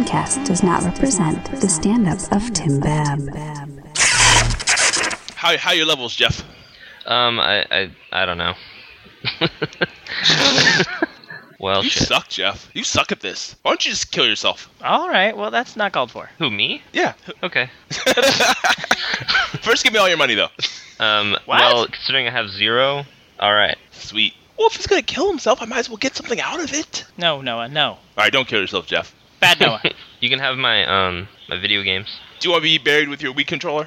Tancast does not represent the stand-up of Tim Babb. How are your levels, Jeff? I don't know. Well, you shit. suck, Jeff. You suck at this. Why don't you just kill yourself? All right, well, that's not called for. Who, me? Yeah. Okay. First, give me all your money, though. Well, considering I have 0, all right. Sweet. Well, if he's gonna kill himself, I might as well get something out of it. No, Noah, no. All right, don't kill yourself, Jeff. Bad Noah. You can have my my video games. Do you want to be buried with your Wii controller?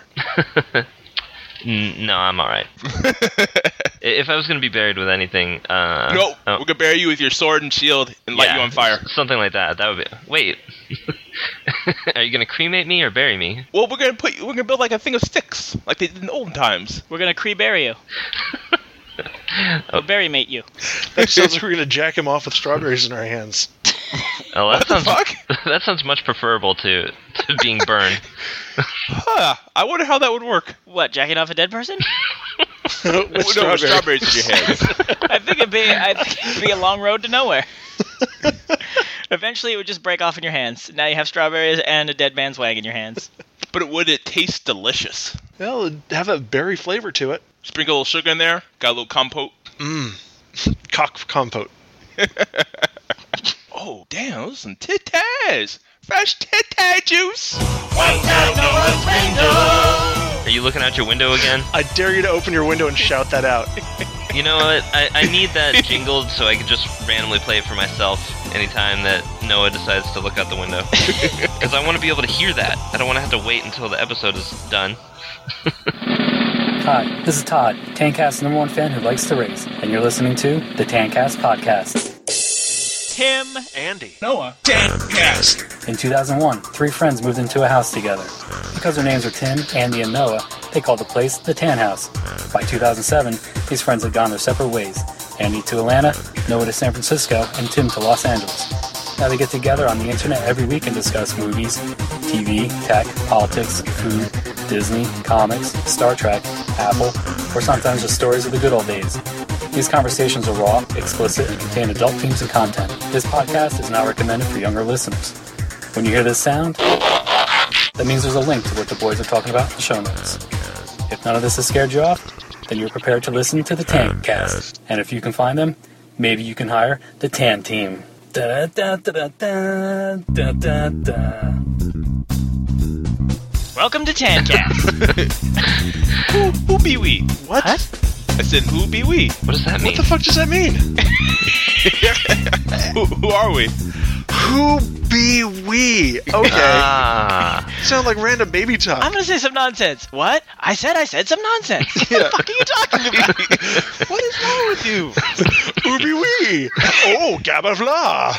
No, I'm all right. If I was gonna be buried with anything, No, we're gonna bury you with your sword and shield and light you on fire. Something like that. That would be. Wait. Are you gonna cremate me or bury me? Well, we're gonna build like a thing of sticks, like they did in the olden times. We're gonna bury you. We'll bury mate you. That sounds like we're going to jack him off with strawberries in our hands. Oh, What the fuck? That sounds much preferable to being burned. Huh, I wonder how that would work. What, jacking off a dead person? With Strawberries in your hands. I think it'd be a long road to nowhere. Eventually, it would just break off in your hands. Now you have strawberries and a dead man's wang in your hands. But would it taste delicious? Well, it'd have a berry flavor to it. Sprinkle a little sugar in there. Got a little compote. Cock compote. Oh, damn, those are some titties. Fresh titty juice. Are you looking out your window again? I dare you to open your window and shout that out. You know what? I need that jingled so I can just randomly play it for myself anytime that Noah decides to look out the window. Because I want to be able to hear that. I don't want to have to wait until the episode is done. Hi, this is Todd, Tancast's #1 fan who likes to race, and you're listening to the Tancast Podcast. Tim. Andy. Noah. Tancast. In 2001, 3 friends moved into a house together. Because their names were Tim, Andy, and Noah, they called the place the Tan House. By 2007, these friends had gone their separate ways. Andy to Atlanta, Noah to San Francisco, and Tim to Los Angeles. Now they get together on the internet every week and discuss movies, TV, tech, politics, food, Disney, comics, Star Trek, Apple, or sometimes just stories of the good old days. These conversations are raw, explicit, and contain adult themes and content. This podcast is not recommended for younger listeners. When you hear this sound, that means there's a link to what the boys are talking about in the show notes. If none of this has scared you off, then you're prepared to listen to the Tancast. And if you can find them, maybe you can hire the Tan Team. Da-da-da-da-da-da-da-da. Welcome to Tancast. Who be we? What? I said, who be we? What does that mean? What the fuck does that mean? Who are we? Who be we? Okay. Sound like random baby talk. I'm gonna say some nonsense. What? I said some nonsense. Yeah. What the fuck are you talking about? What is wrong with you? Who be we? Oh, Gabba Vla.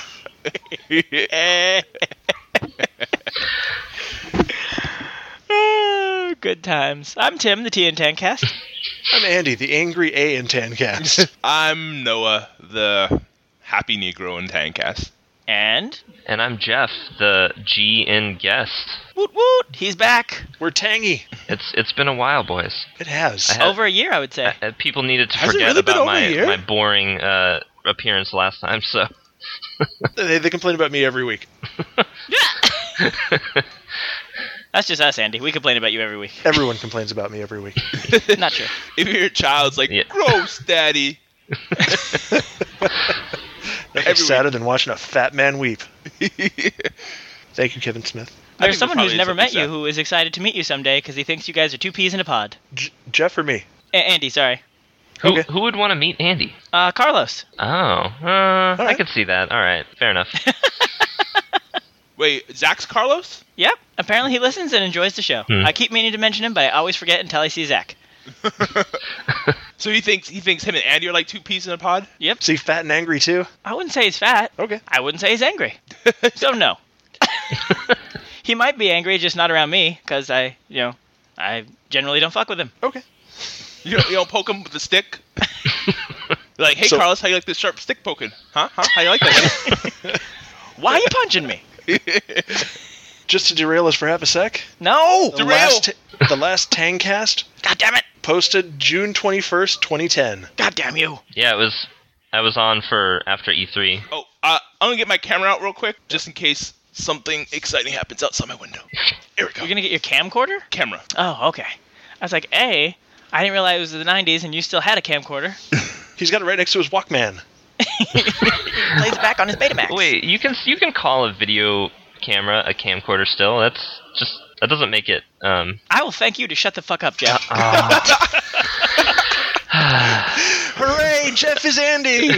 Oh, good times. I'm Tim, the T in Tancast. I'm Andy, the angry A in Tancast. I'm Noah, the happy Negro in Tancast. And And I'm Jeff, the G in guest. woot woot, he's back. We're tangy. It's been a while, boys. It has. Over a year, I would say. People needed to Has it forget really been about over a year? my boring appearance last time, so... They complain about me every week. That's just us, Andy. We complain about you every week. Everyone complains about me every week. Not true. If your child's like, Yeah. gross, daddy. Nothing's sadder than watching a fat man weep. Thank you, Kevin Smith. There's think someone we're who's probably never met something you who is excited to meet you someday because he thinks you guys are 2 peas in a pod. Jeff or me? Andy, sorry. Okay. Who would want to meet Andy? Carlos. Oh, I right. could see that. All right, fair enough. Wait, Zach's Carlos? Yep. Apparently he listens and enjoys the show. Hmm. I keep meaning to mention him, but I always forget until I see Zach. So he thinks him and Andy are like 2 peas in a pod? Yep. Is he fat and angry too? I wouldn't say he's fat. Okay. I wouldn't say he's angry. So no. He might be angry, just not around me, because I generally don't fuck with him. Okay. You don't poke him with the stick? Like, hey, So- Carlos, how you like this sharp stick poking? Huh? How you like that? Why are you punching me? Just to derail us for half a sec. No! The last Tancast God damn it! posted June 21st, 2010. God damn you! Yeah, I was on for after E3. Oh, I'm gonna get my camera out real quick, just in case something exciting happens outside my window. Here we go. You're gonna get your camcorder? Camera. Oh, okay. I was like, I didn't realize it was the 90s and you still had a camcorder. He's got it right next to his Walkman. He plays it back on his Betamax. Wait, you can call a video camera a camcorder still? That doesn't make it. I will thank you to shut the fuck up, Jeff. Hooray! Jeff is Andy.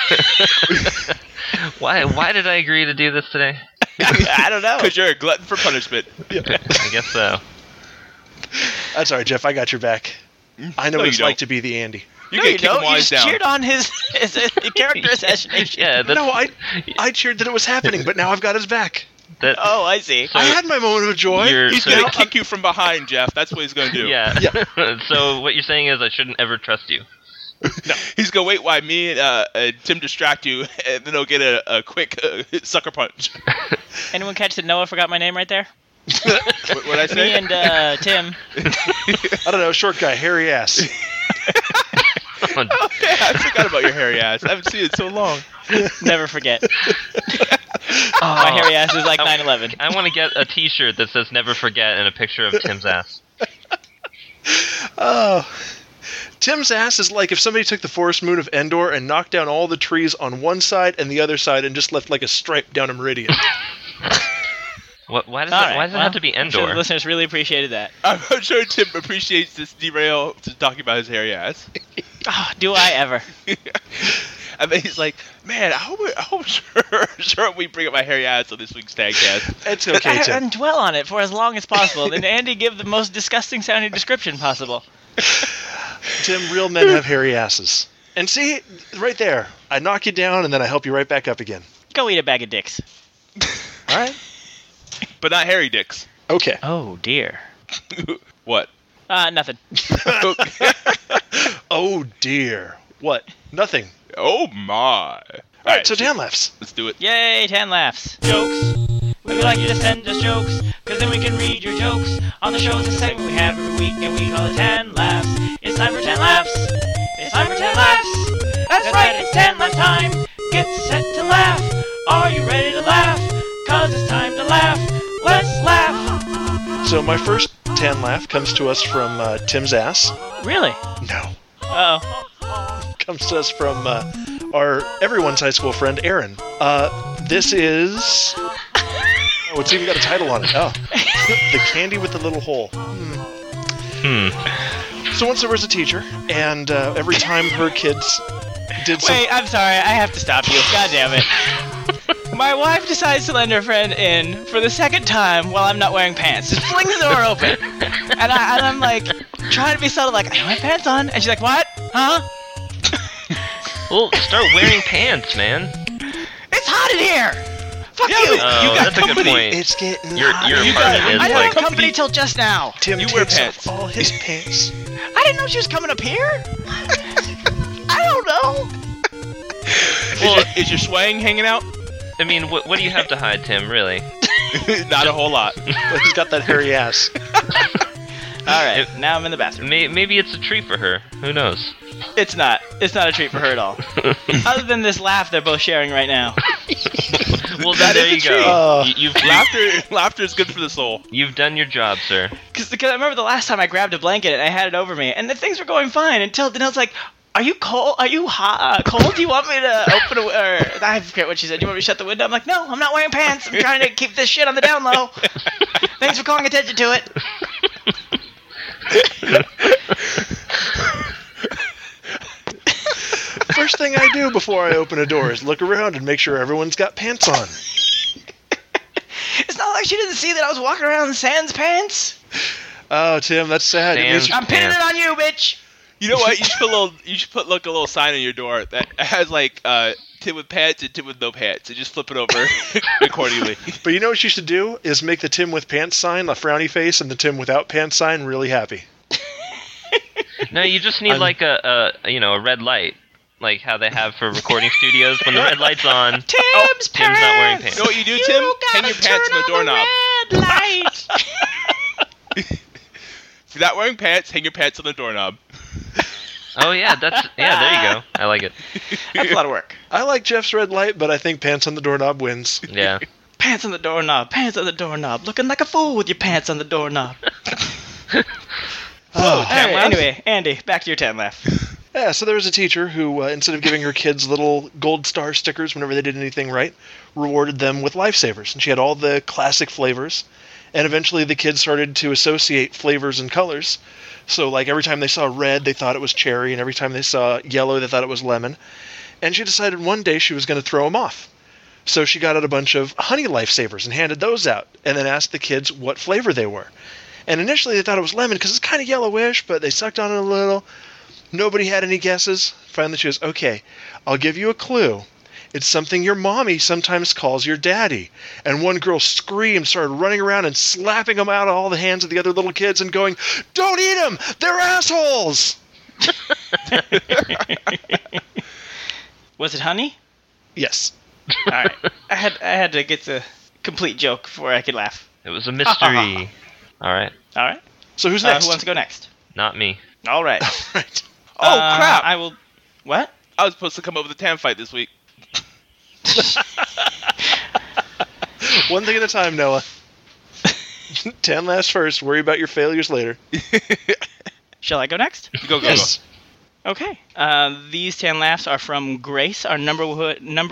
Why did I agree to do this today? I don't know. Because you're a glutton for punishment. I guess so. That's all right, Jeff. I got your back. I know No, what it's you like don't. to be the Andy. You No, can you kick him don't. while You he's just down. cheered on his character assassination. Yeah, that's, No, I cheered that it was happening, but now I've got his back. that. Oh, I see. So I had my moment of joy. He's so- going to kick you from behind, Jeff. That's what he's going to do. Yeah. So what you're saying is I shouldn't ever trust you. No. He's going to wait while me and Tim distract you, and then he'll get a quick sucker punch. Anyone catch that Noah forgot my name right there? What'd I say? Me and Tim. I don't know, short guy, hairy ass. Yeah, I forgot about your hairy ass. I haven't seen it so long. Never forget. My hairy ass is like 9/11. I want to get a T-shirt that says "Never Forget" and a picture of Tim's ass. Oh. Tim's ass is like if somebody took the forest moon of Endor and knocked down all the trees on one side and the other side and just left like a stripe down a meridian. Why does All it, right, why does it well, have to be I'm sure Endor? the listeners really appreciated that. I'm sure Tim appreciates this derail to talking about his hairy ass. Oh, do I ever? And then he's like, man, I hope sure we bring up my hairy ass on this week's Tagcast. It's okay, Tim. And dwell on it for as long as possible. Then Andy give the most disgusting sounding description possible. Tim, real men have hairy asses. And see, right there, I knock you down and then I help you right back up again. Go eat a bag of dicks. All right? But not hairy dicks. Okay. Oh dear. What? Nothing. Oh, dear. What? Nothing. Oh my. All right, so Dan laughs. Let's do it. Yay, 10 laughs. Jokes. We would like you to send us jokes, cause then we can read your jokes on the shows and segment we have every week, and we call it 10 laughs. It's time for 10 laughs. It's time for 10 laughs. That's right, it's 10 laugh time. Get set to laugh. Are you ready to laugh? Cause it's time to laugh. Let's laugh. So my first tan laugh comes to us from Tim's ass. Really? No. Uh-oh. Comes to us from our everyone's high school friend, Aaron. This is... Oh, it's even got a title on it. Oh. The Candy with the Little Hole. So once there was a teacher, and every time her kids did something... Wait, I'm sorry. I have to stop you. God damn it. My wife decides to lend her friend in for the second time while I'm not wearing pants. Just flings the door open. And I'm like, trying to be subtle, like, I don't have pants on. And she's like, what? Huh? Well, start wearing pants, man. It's hot in here! Fuck Yeah, you! but Oh, you got that's a good company. point. It's getting Your hot. apartment is I didn't like have company till just now. Tim You wear takes pants. off all his pants. I didn't know she was coming up here. I don't know. Is your swang hanging out? I mean, what do you have to hide, Tim? Really? Not a whole lot. Well, he's got that hairy ass. All right, now I'm in the bathroom. Maybe it's a treat for her. Who knows? It's not. It's not a treat for her at all. Other than this laugh they're both sharing right now. Well, then there you go. Oh. You've Laughter is good for the soul. you've done your job, sir. Because I remember the last time I grabbed a blanket and I had it over me, and the things were going fine until Danelle's like, "Are you cold? Are you hot? Cold? Do you want me to open a? Or I forget what she said. Do you want me to shut the window?" I'm like, "No, I'm not wearing pants. I'm trying to keep this shit on the down low." Thanks for calling attention to it. First thing I do before I open a door is look around and make sure everyone's got pants on. It's not like she didn't see that I was walking around in sans pants. Oh, Tim, that's sad. It means Sans- I'm pinning it on you, bitch. You know what? You should put like a little sign on your door that has like Tim with pants and Tim with no pants, and just flip it over accordingly. But you know what you should do is make the Tim with pants sign a frowny face and the Tim without pants sign really happy. No, you just need like a red light, like how they have for recording studios. When the red light's on, Tim's Tim's not wearing pants. pants. You know what you do, Tim? Hang your pants on the doorknob. Red light. If you're not wearing pants, hang your pants on the doorknob. Oh yeah, there you go. I like it. That's a lot of work. I like Jeff's red light, but I think pants on the doorknob wins. Yeah. Pants on the doorknob, pants on the doorknob. Looking like a fool with your pants on the doorknob. Alright, anyway, Andy, back to your 10 laugh. Yeah, so there was a teacher who, instead of giving her kids little gold star stickers whenever they did anything right, rewarded them with Lifesavers. And she had all the classic flavors. And eventually the kids started to associate flavors and colors. So, like, every time they saw red, they thought it was cherry. And every time they saw yellow, they thought it was lemon. And she decided one day she was going to throw them off. So she got out a bunch of honey Lifesavers and handed those out. And then asked the kids what flavor they were. And initially they thought it was lemon because it's kind of yellowish, but they sucked on it a little. Nobody had any guesses. Finally she goes, okay, I'll give you a clue. It's something your mommy sometimes calls your daddy. And one girl screamed, started running around and slapping them out of all the hands of the other little kids and going, don't eat them! They're assholes! Was it honey? Yes. All right. I had to get the complete joke before I could laugh. It was a mystery. All right. All right. So who's next? Who wants to go next? Not me. All right. Right. Oh, crap. I will... What? I was supposed to come up with a tan fight this week. One thing at a time, Noah. 10 laughs first. Worry about your failures later. Shall I go next? Go. Yes. Okay. These 10 laughs are from Grace, our number one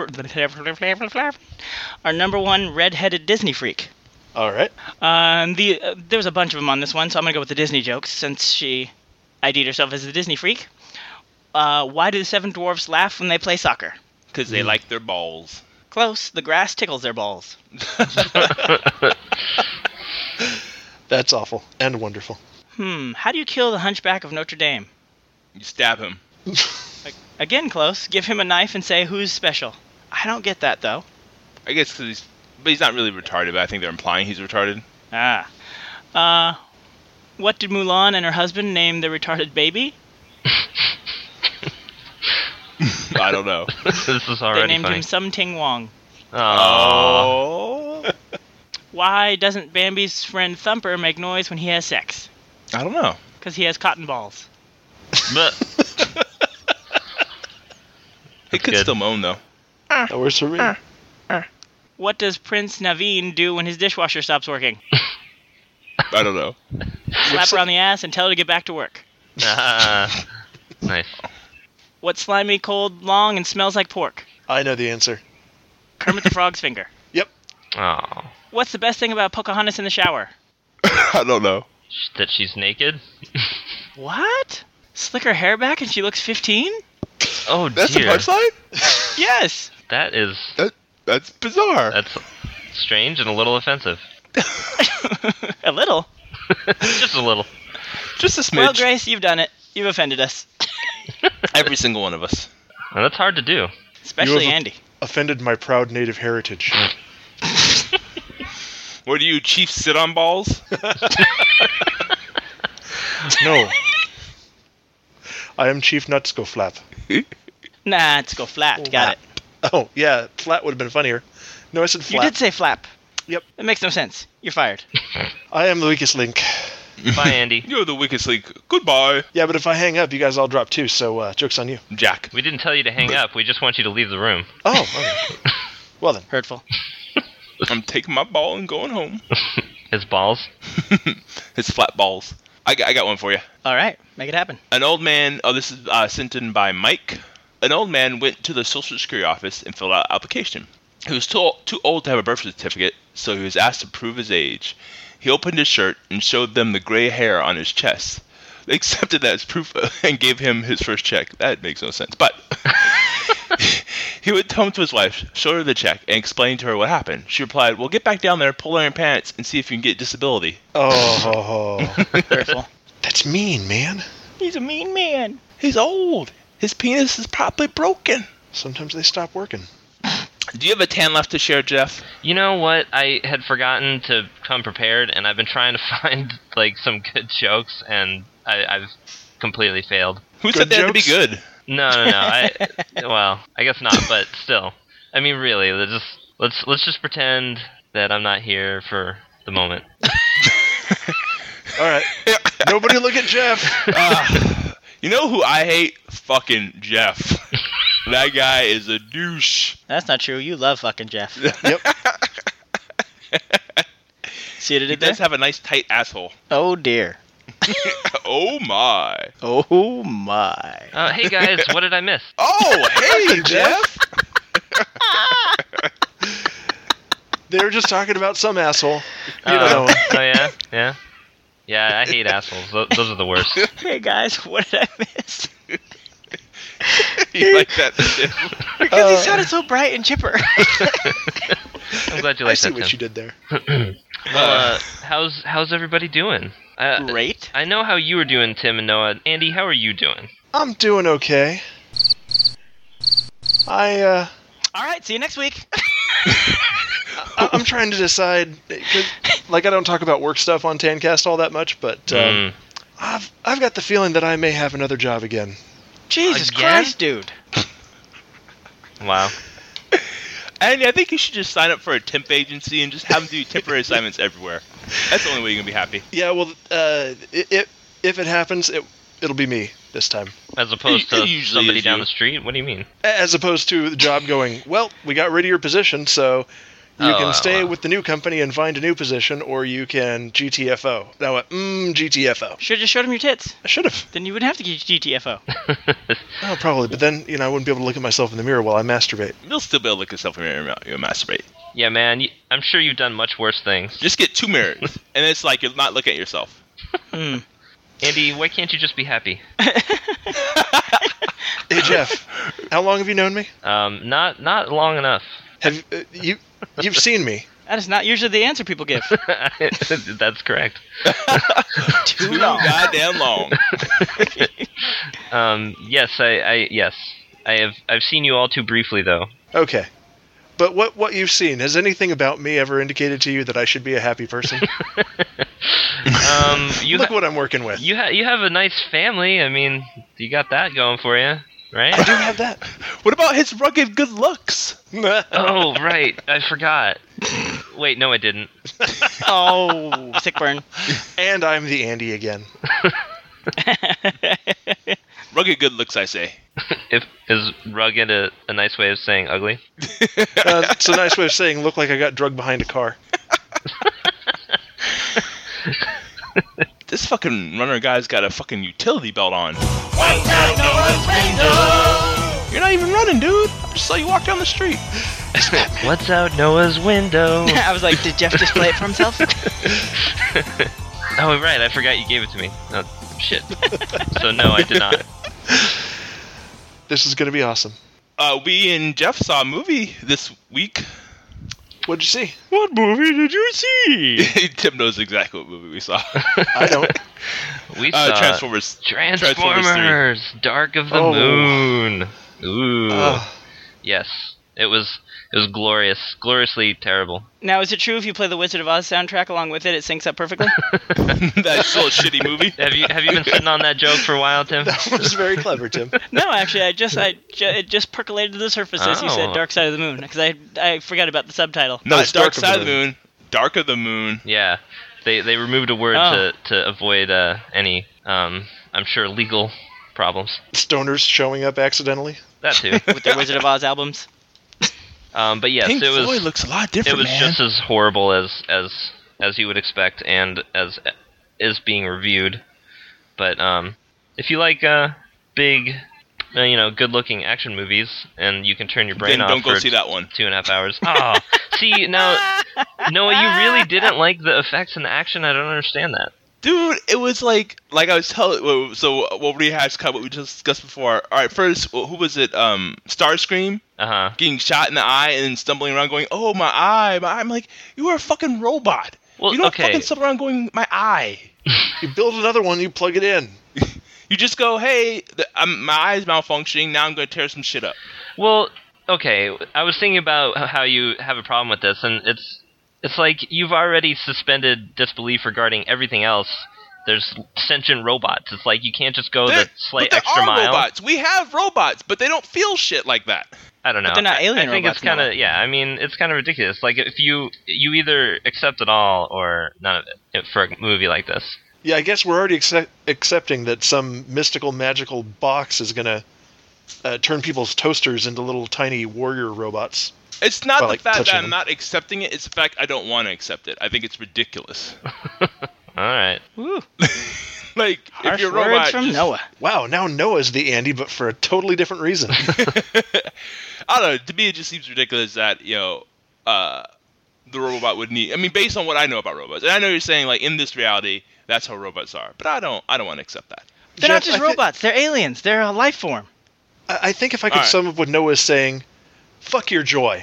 red-headed Disney freak. All right. There was a bunch of them on this one, so I'm going to go with the Disney jokes since she ID'd herself as a Disney freak. Why do the 7 dwarfs laugh when they play soccer? Because they like their balls. Close. The grass tickles their balls. That's awful and wonderful. How do you kill the Hunchback of Notre Dame? You stab him. Again, close. Give him a knife and say, who's special? I don't get that, though. I guess because he's not really retarded, but I think they're implying he's retarded. What did Mulan and her husband name the retarded baby? I don't know. This is already They named funny. him Sum Ting Wong. Oh. Why doesn't Bambi's friend Thumper make noise when he has sex? I don't know. Because he has cotton balls. But He could good. still moan, though. That works for me. What does Prince Naveen do when his dishwasher stops working? I don't know. Slap her on the ass and tell her to get back to work. Nice. What's slimy, cold, long, and smells like pork? I know the answer. Kermit the Frog's finger. Yep. Oh, What's the best thing about Pocahontas in the shower? I don't know. that she's naked. What? Slick her hair back and she looks 15? Oh That's dear. the punchline? Yes. That is That's bizarre. that's strange and a little offensive. A little. Just a little. Just a smidge. Well, Grace, you've done it. You've offended us. Every single one of us. Well, that's hard to do. Especially You have Andy. Offended my proud native heritage. Where do you chiefs sit on balls? No. I am Chief Nutsko-Flap. Nah, let's go flat. Got it. Oh, yeah, flat would have been funnier. No, I said You flap. did say flap. Yep. It makes no sense. You're fired. I am the weakest link. Bye, Andy. You're the weakest link. Goodbye, Yeah, but if I hang up, you guys all drop too, so joke's on you. Jack. We didn't tell you to hang up. We just want you to leave the room. Oh, okay. Well then. Hurtful. I'm taking my ball and going home. His balls. His flat balls. I got one for you. All right. Make it happen. An old man, this is sent in by Mike. An old man went to the Social Security office and filled out an application. He was too old to have a birth certificate, so he was asked to prove his age. He opened his shirt and showed them the gray hair on his chest. They accepted that as proof and gave him his first check. That makes no sense. But he went home to his wife, showed her the check, and explained to her what happened. She replied, well, get back down there, pull on your pants, and see if you can get disability. Oh, Hurtful. that's mean, man. He's a mean man. He's old. His penis is probably broken. Sometimes they stop working. Do you have a tan left to share, Jeff? You know what? I had forgotten to come prepared, and I've been trying to find like some good jokes, and I've completely failed. Who Good said that to be jokes? good? No. Well, I guess not, but still. I mean, really, let's just pretend that I'm not here for the moment. All right. Nobody look at Jeff. You know who I hate? Fucking Jeff. That guy is a douche. That's not true. You love fucking Jeff. Yep. See what I He did there? does have a nice tight asshole. Oh dear. Oh my. Oh my. Hey guys, what did I miss? Oh, hey, Jeff. They were just talking about some asshole. You Oh, know. oh yeah, yeah, yeah. I hate assholes. Those are the worst. Hey guys, what did I miss? You like that too? Because he sounded so bright and chipper. I'm glad you I like see that, what Tim. you did there. Well, how's everybody doing? Great. I know how you were doing, Tim and Noah. Andy, how are you doing? I'm doing okay. All right, see you next week. I'm trying to decide. 'Cause, like, I don't talk about work stuff on Tancast all that much, but I've got the feeling that I may have another job again. Jesus Again? Christ, dude. Wow. And I think you should just sign up for a temp agency and just have them do temporary assignments everywhere. That's the only way you're going to be happy. Yeah, well, if it happens, it'll be me this time. As opposed to It usually somebody is down you. the street? What do you mean? As opposed to the job going, well, we got rid of your position, so you can stay with the new company and find a new position, or you can GTFO. Now, GTFO. Should have just showed him your tits. I should have. Then you wouldn't have to get GTFO. Oh, probably. But then, I wouldn't be able to look at myself in the mirror while I masturbate. You'll still be able to look yourself in the mirror and masturbate. Yeah, man. I'm sure you've done much worse things. Just get 2 mirrors, and it's like you're not looking at yourself. Andy, why can't you just be happy? Hey, Jeff, how long have you known me? Not long enough. Have you've seen me? That is not usually the answer people give. That's correct. Too goddamn long. Yes, yes. I've seen you all too briefly though. Okay. But what you've seen, has anything about me ever indicated to you that I should be a happy person? Look what I'm working with. You have a nice family. I mean, you got that going for you, right? I do have that. What about his rugged good looks? Oh, right. I forgot. Wait, no, I didn't. Oh, sick burn. And I'm the Andy again. Rugged good looks, I say. Is rugged a nice way of saying ugly? It's a nice way of saying look like I got drugged behind a car. This fucking runner guy's got a fucking utility belt on. What's out Noah's window? You're not even running, dude. I just saw you walk down the street. What's out Noah's window? I was like, did Jeff just play it for himself? Oh, right. I forgot you gave it to me. Oh, shit. So no, I did not. This is going to be awesome. We and Jeff saw a movie this week. What'd you see? What movie did you see? Tim knows exactly what movie we saw. I don't. We saw Transformers. Transformers, Dark of the Oh. Moon. Ooh. Oh. Yes. It was glorious. Gloriously terrible. Now, is it true if you play the Wizard of Oz soundtrack along with it, it syncs up perfectly? That's still a shitty movie. Have you been sitting on that joke for a while, Tim? That was very clever, Tim. No, actually, it just percolated to the surface as you said Oh. Dark Side of the Moon, because I forgot about the subtitle. No, Not it's Dark Dark of the Side of the Moon. Dark of the Moon. Yeah. They removed a word Oh. to avoid any I'm sure legal problems. Stoners showing up accidentally. That too. With their Wizard of Oz albums. But yes, Pink it was Floyd looks a lot different, it was man. just as horrible as you would expect and as is being reviewed. But if you like big good-looking action movies and you can turn your brain Then off don't go for see that one. 2.5 hours. Oh, see, now Noah, you really didn't like the effects and the action. I don't understand that. Dude, it was like I was telling. So we'll rehash kind of what we just discussed before. All right, first, who was it? Starscream Uh-huh. getting shot in the eye and then stumbling around going, "Oh, my eye, my eye." I'm like, you are a fucking robot. Well, you don't okay. fucking stumble around going, "My eye." You build another one, you plug it in. You just go, "Hey, my eye's malfunctioning. Now I'm going to tear some shit up." Well, okay. I was thinking about how you have a problem with this, and it's like you've already suspended disbelief regarding everything else. There's sentient robots. It's like you can't just go the slight but there extra are mile. robots. We have robots, but they don't feel shit like that. I don't know. But they're not alien I think robots, it's kind Noah. of I mean, it's kind of ridiculous. Like if you either accept it all or none of it for a movie like this. Yeah, I guess we're already accepting that some mystical, magical box is going to turn people's toasters into little tiny warrior robots. It's not Well, the like fact that touching I'm them. not accepting it. It's the fact I don't want to accept it. I think it's ridiculous. All right. Woo. Like, if Harsh you're a words robot, from just- Noah. Wow, now Noah's the Andy, but for a totally different reason. I don't know. To me, it just seems ridiculous that the robot would need. I mean, based on what I know about robots, and I know you're saying like in this reality, that's how robots are, but I don't want to accept that. They're not Jeff, just robots. They're aliens. They're a life form. I think if I could All right. sum up what Noah is saying, fuck your joy.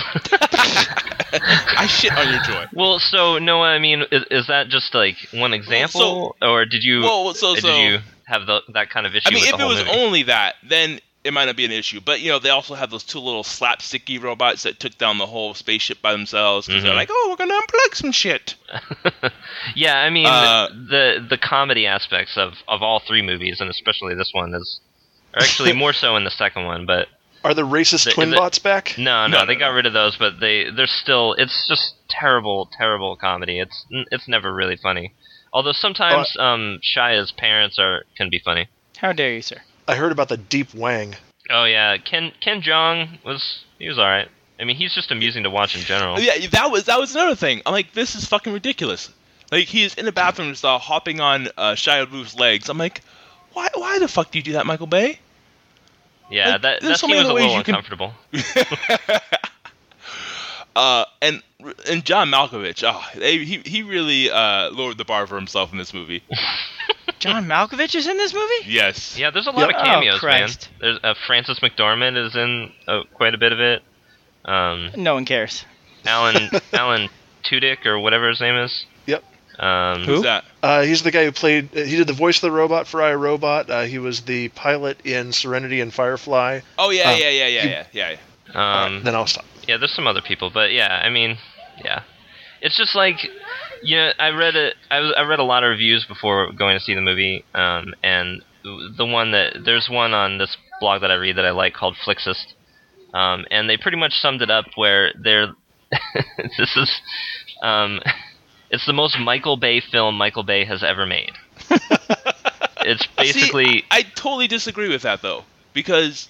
I shit on your joy. Well, so Noah, I mean, is that just like one example, or did you did you have that kind of issue? I mean, with if the it whole was movie? only that, then it might not be an issue. But they also have those two little slapsticky robots that took down the whole spaceship by themselves because they're like, "Oh, we're gonna unplug some shit." Yeah, I mean, Uh, the comedy aspects of all three movies, and especially this one, are actually more so in the second one. But Are the racist twin bots back? no, No, they no, got no. rid of those, but they're still. It's just terrible comedy. It's never really funny. Although sometimes Shia's parents can be funny. How dare you, sir? I heard about the Deep Wang. Oh yeah, Ken Jeong was all right. I mean, he's just amusing to watch in general. Yeah, that was another thing. I'm like, this is fucking ridiculous. Like, he is in the bathroom stall hopping on Shia LaBeouf's legs. I'm like, why the fuck do you do that, Michael Bay? Yeah, Like, that there's so scene many was a other ways little you can- uncomfortable. And John Malkovich, he really lowered the bar for himself in this movie. John Malkovich is in this movie? Yes. Yeah, there's a lot Yep. of cameos, Oh, Christ. man. There's Frances McDormand is in quite a bit of it. No one cares. Alan Tudyk or whatever his name is. Yep. Who's that? He's the guy who played. He did the voice of the robot for iRobot. He was the pilot in Serenity and Firefly. Oh yeah. Then I'll stop. Yeah, there's some other people, but yeah, I mean, yeah, it's just like, I read a lot of reviews before going to see the movie, and there's one on this blog that I read that I like called Flixist, and they pretty much summed it up where it's the most Michael Bay film Michael Bay has ever made. It's basically. See, I totally disagree with that though, because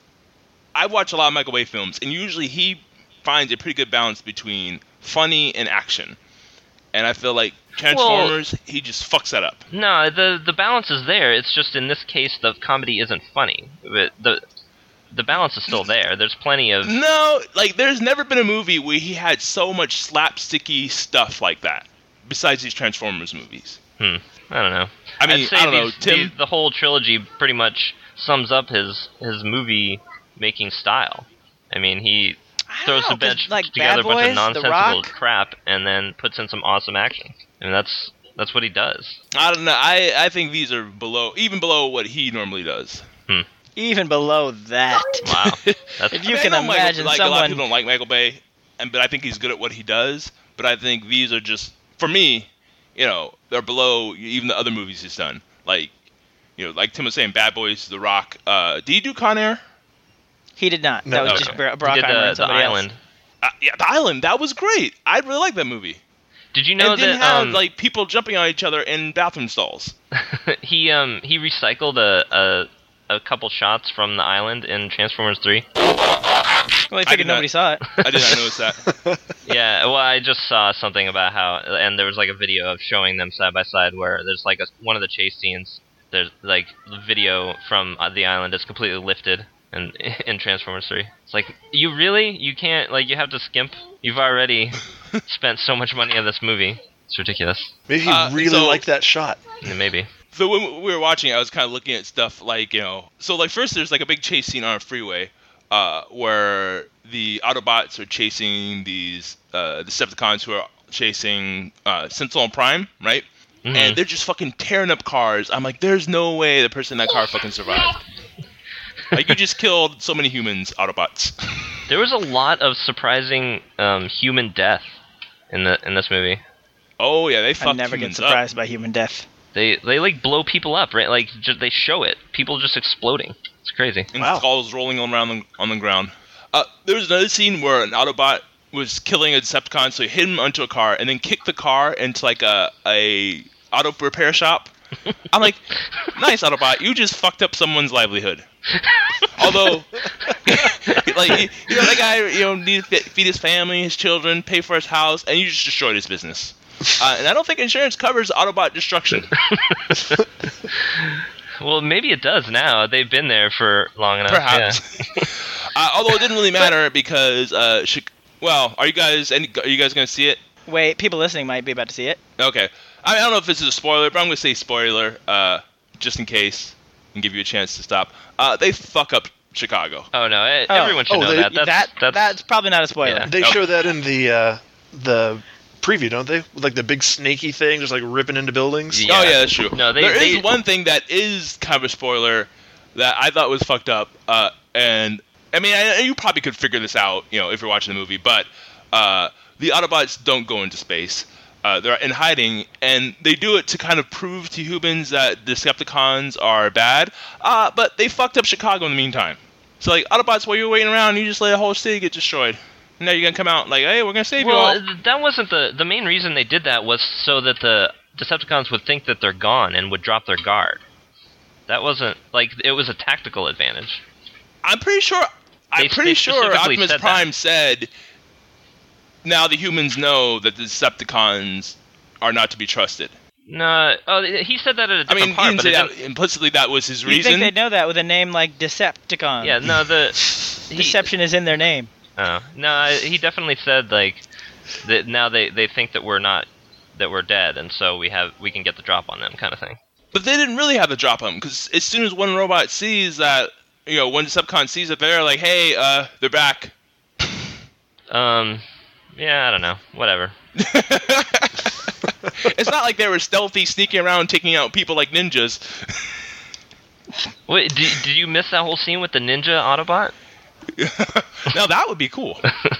I watch a lot of Michael Bay films, and usually he finds a pretty good balance between funny and action. And I feel like Transformers, he just fucks that up. No, the balance is there. It's just in this case the comedy isn't funny. But the balance is still there. There's plenty of. No, like there's never been a movie where he had so much slapsticky stuff like that. Besides these Transformers movies. I don't know. I mean, I'd say I don't know, Tim. the whole trilogy pretty much sums up his movie making style. I mean, he throws know, a bunch 'cause, like, together a Bad bunch of Boys, The nonsensical Rock. crap and then puts in some awesome action. I mean, that's what he does. I don't know. I think these are even below what he normally does. Even below that. Wow. That's If you I can know Michael- imagine like, a lot of someone. people don't like Michael Bay, but I think he's good at what he does. But I think these are just, for me, they're below even the other movies he's done. Like, like Tim was saying, Bad Boys, The Rock. Did he do Con Air? He did not. No, That was okay. just he Brockheimer did and the somebody Island. else. Yeah, The Island. That was great. I really like that movie. Did you know and didn't that have like people jumping on each other in bathroom stalls. he recycled a couple shots from the Island in Transformers 3? Well, he did figured not- nobody saw it. I did not notice that. Yeah, well, I just saw something about how, and there was like a video of showing them side by side where there's like one of the chase scenes. There's like the video from the Island is completely lifted in Transformers 3. It's like, you can't, like, you have to skimp. You've already spent so much money on this movie. It's ridiculous. Maybe he really so- liked that shot. Yeah, maybe. So when we were watching, I was kind of looking at stuff like, so like first there's like a big chase scene on a freeway where the Autobots are chasing these Decepticons who are chasing Sentinel and Prime, right? Mhm. And they're just fucking tearing up cars. I'm like, there's no way the person in that car fucking survived. Like, you just killed so many humans, Autobots. There was a lot of surprising human death in this movie. Oh yeah, they I fucked never get humans surprised by human death. They like blow people up, right? Like they show it. People just exploding. It's crazy. up. And Wow. skulls rolling around on the ground. There was another scene where an Autobot was killing a Decepticon, so he hit him onto a car and then kicked the car into like a auto repair shop I'm like, nice, Autobot, you just fucked up someone's livelihood. Although, like, that guy, needed to feed his family, his children, pay for his house, and you just destroyed his business. And I don't think insurance covers Autobot destruction. Well, maybe it does now. They've been there for long enough. Perhaps. Yeah. Although it didn't really matter because, are you guys going to see it? Wait, people listening might be about to see it. Okay. I don't know if this is a spoiler, but I'm going to say spoiler, just in case, and give you a chance to stop. They fuck up Chicago. Oh, no. Everyone should know that. That's probably not a spoiler. Yeah. They show that in the preview, don't they? With, like, the big snaky thing just, like, ripping into buildings. Yeah. Oh, yeah, that's true. No, there is one thing that is kind of a spoiler that I thought was fucked up, and, I mean, you probably could figure this out, if you're watching the movie, but the Autobots don't go into space. They're in hiding, and they do it to kind of prove to humans that Decepticons are bad, but they fucked up Chicago in the meantime. So, like, Autobots, while you're waiting around, you just let a whole city get destroyed. Now you're going to come out like, hey, we're going to save you all. Well, that wasn't the main reason they did that was so that the Decepticons would think that they're gone and would drop their guard. That wasn't, like, it was a tactical advantage. I'm pretty sure Optimus Prime said, now the humans know that the Decepticons are not to be trusted. No, he said that at a different part. He didn't say that implicitly. That was his reason. You think they'd know that with a name like Decepticon? Yeah, no, Deception is in their name. Oh, no, he definitely said, like, that now they think that we're dead, and so we can get the drop on them, kind of thing. But they didn't really have the drop on them, because as soon as one robot sees that, one Decepticon sees that, they're like, hey, they're back. Yeah, I don't know. Whatever. It's not like they were stealthy, sneaking around, taking out people like ninjas. Wait, did you miss that whole scene with the ninja Autobot? Now that would be cool.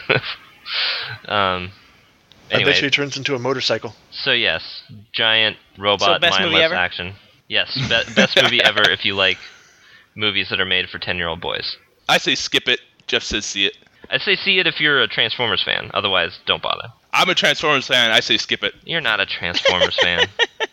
I bet you he turns into a motorcycle. So yes, giant robot, best movie mindless ever? action. Yes, best movie ever if you like movies that are made for 10-year-old boys. I say skip it. Jeff says see it. I say see it if you're a Transformers fan. Otherwise, don't bother. I'm a Transformers fan. I say skip it. You're not a Transformers fan.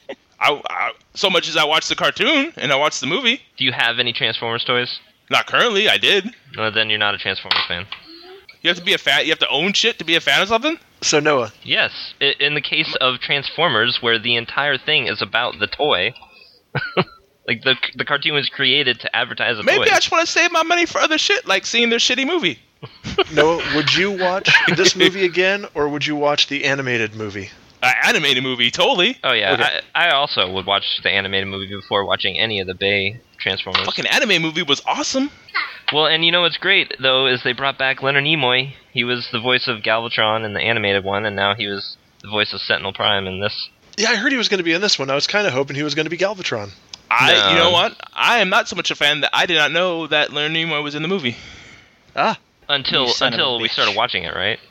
So much as I watch the cartoon and I watch the movie. Do you have any Transformers toys? Not currently. I did. No, then you're not a Transformers fan. You have to be a fan. You have to own shit to be a fan of something. So Noah. Yes, in the case of Transformers, where the entire thing is about the toy, like the cartoon was created to advertise a toy. Maybe I just want to save my money for other shit, like seeing their shitty movie. Noah, would you watch this movie again, or would you watch the animated movie? Animated movie, totally. Oh yeah, Okay. I also would watch the animated movie before watching any of the Bay Transformers. Fucking anime movie was awesome. Well, and you know what's great though is they brought back Leonard Nimoy. He was the voice of Galvatron in the animated one, and now he was the voice of Sentinel Prime in this. Yeah, I heard he was going to be in this one. I was kind of hoping he was going to be Galvatron. No. You know what? I am not so much a fan that I did not know that Leonard Nimoy was in the movie. Ah. Until we started watching it, right?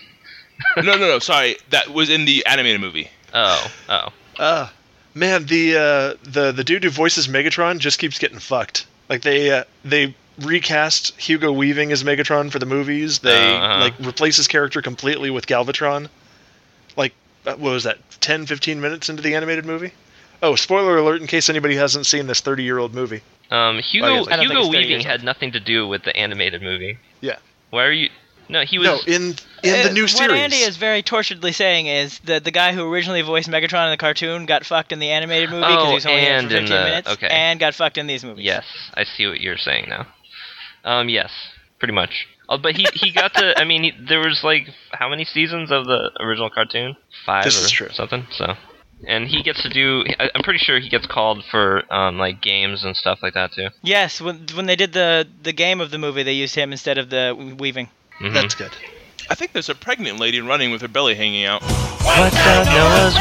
No, sorry. That was in the animated movie. Oh. Man, the dude who voices Megatron just keeps getting fucked. Like they recast Hugo Weaving as Megatron for the movies. They replace his character completely with Galvatron. Like what was that? 10-15 minutes into the animated movie? Oh, spoiler alert in case anybody hasn't seen this 30-year-old movie. Hugo Weaving had nothing to do with the animated movie. Yeah. Why are you? No, he was. No, in the new series. What Andy is very torturedly saying is that the guy who originally voiced Megatron in the cartoon got fucked in the animated movie because he was only in it for 15 minutes, and got fucked in these movies. Yes, I see what you're saying now. Yes, pretty much. But he got to. I mean, there was like how many seasons of the original cartoon? 5 This or is true. Something. So, and he gets to do. I'm pretty sure he gets called for like games and stuff like that too. Yes, when they did the game of the movie, they used him instead of the Weaving. Mm-hmm. That's good. I think there's a pregnant lady running with her belly hanging out. What's out Noah's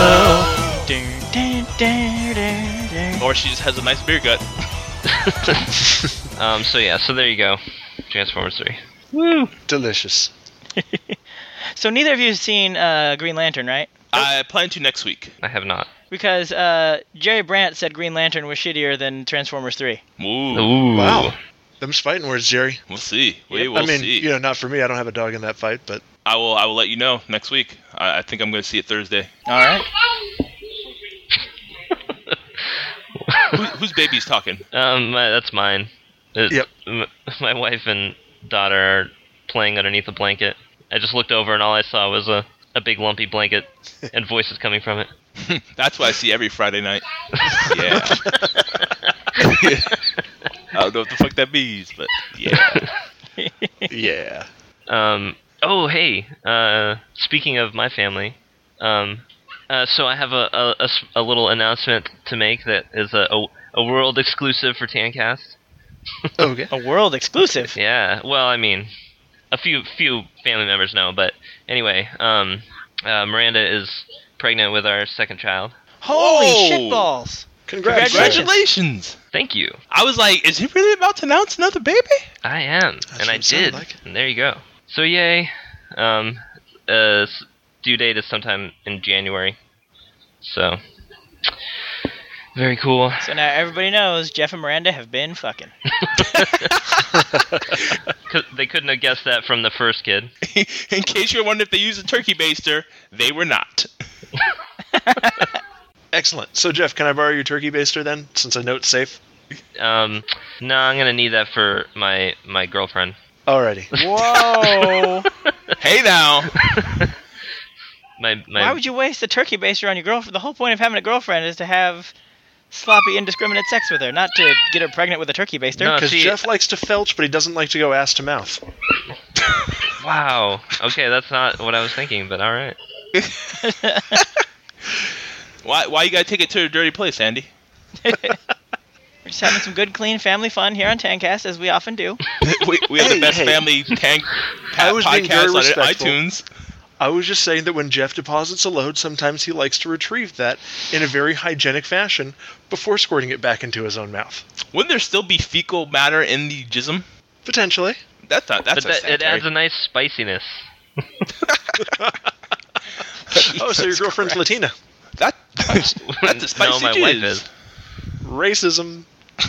window? Or she just has a nice beer gut. So there you go. Transformers 3. Woo! Delicious. So neither of you have seen Green Lantern, right? I plan to next week. I have not. Because Jerry Brandt said Green Lantern was shittier than Transformers 3. Ooh. Wow. Them's fighting words, Jerry. We'll see. We will see. Not for me. I don't have a dog in that fight, but I will let you know next week. I think I'm going to see it Thursday. All right. Whose baby's talking? That's mine. Yep. My wife and daughter are playing underneath a blanket. I just looked over and all I saw was a big lumpy blanket and voices coming from it. That's what I see every Friday night. Yeah. I don't know what the fuck that means, but yeah. Yeah. Oh, hey. Speaking of my family, so I have a little announcement to make that is a world exclusive for Tancast. Okay. A world exclusive. Yeah. Well, I mean, a few family members know, but anyway, Miranda is pregnant with our second child. Holy Whoa. shitballs! Congratulations. Thank you. I was like, is he really about to announce another baby? I am, That's and what I it sounded did. like. And there you go. So yay. Due date is sometime in January. So very cool. So now everybody knows Jeff and Miranda have been fucking. They couldn't have guessed that from the first kid. In case you're wondering if they used a turkey baster, they were not. Excellent. So, Jeff, can I borrow your turkey baster then, since I know it's safe? No, I'm gonna need that for my girlfriend. Alrighty. Whoa! Hey now. My Why would you waste the turkey baster on your girlfriend? The whole point of having a girlfriend is to have sloppy, indiscriminate sex with her, not to get her pregnant with a turkey baster. No. Because See- Jeff likes to felch, but he doesn't like to go ass to mouth. Wow. Okay, that's not what I was thinking, but all right. Why you gotta take it to a dirty place, Andy? We're just having some good, clean family fun here on Tancast, as we often do. we have the best Hey. family I was being very podcast on respectful. iTunes. I was just saying that when Jeff deposits a load, sometimes he likes to retrieve that in a very hygienic fashion before squirting it back into his own mouth. Wouldn't there still be fecal matter in the jism? Potentially. That's not. That's But it sanitary. adds a nice spiciness. Oh, so your girlfriend's Latina. That's a spicy No, my jizz. wife is. Racism.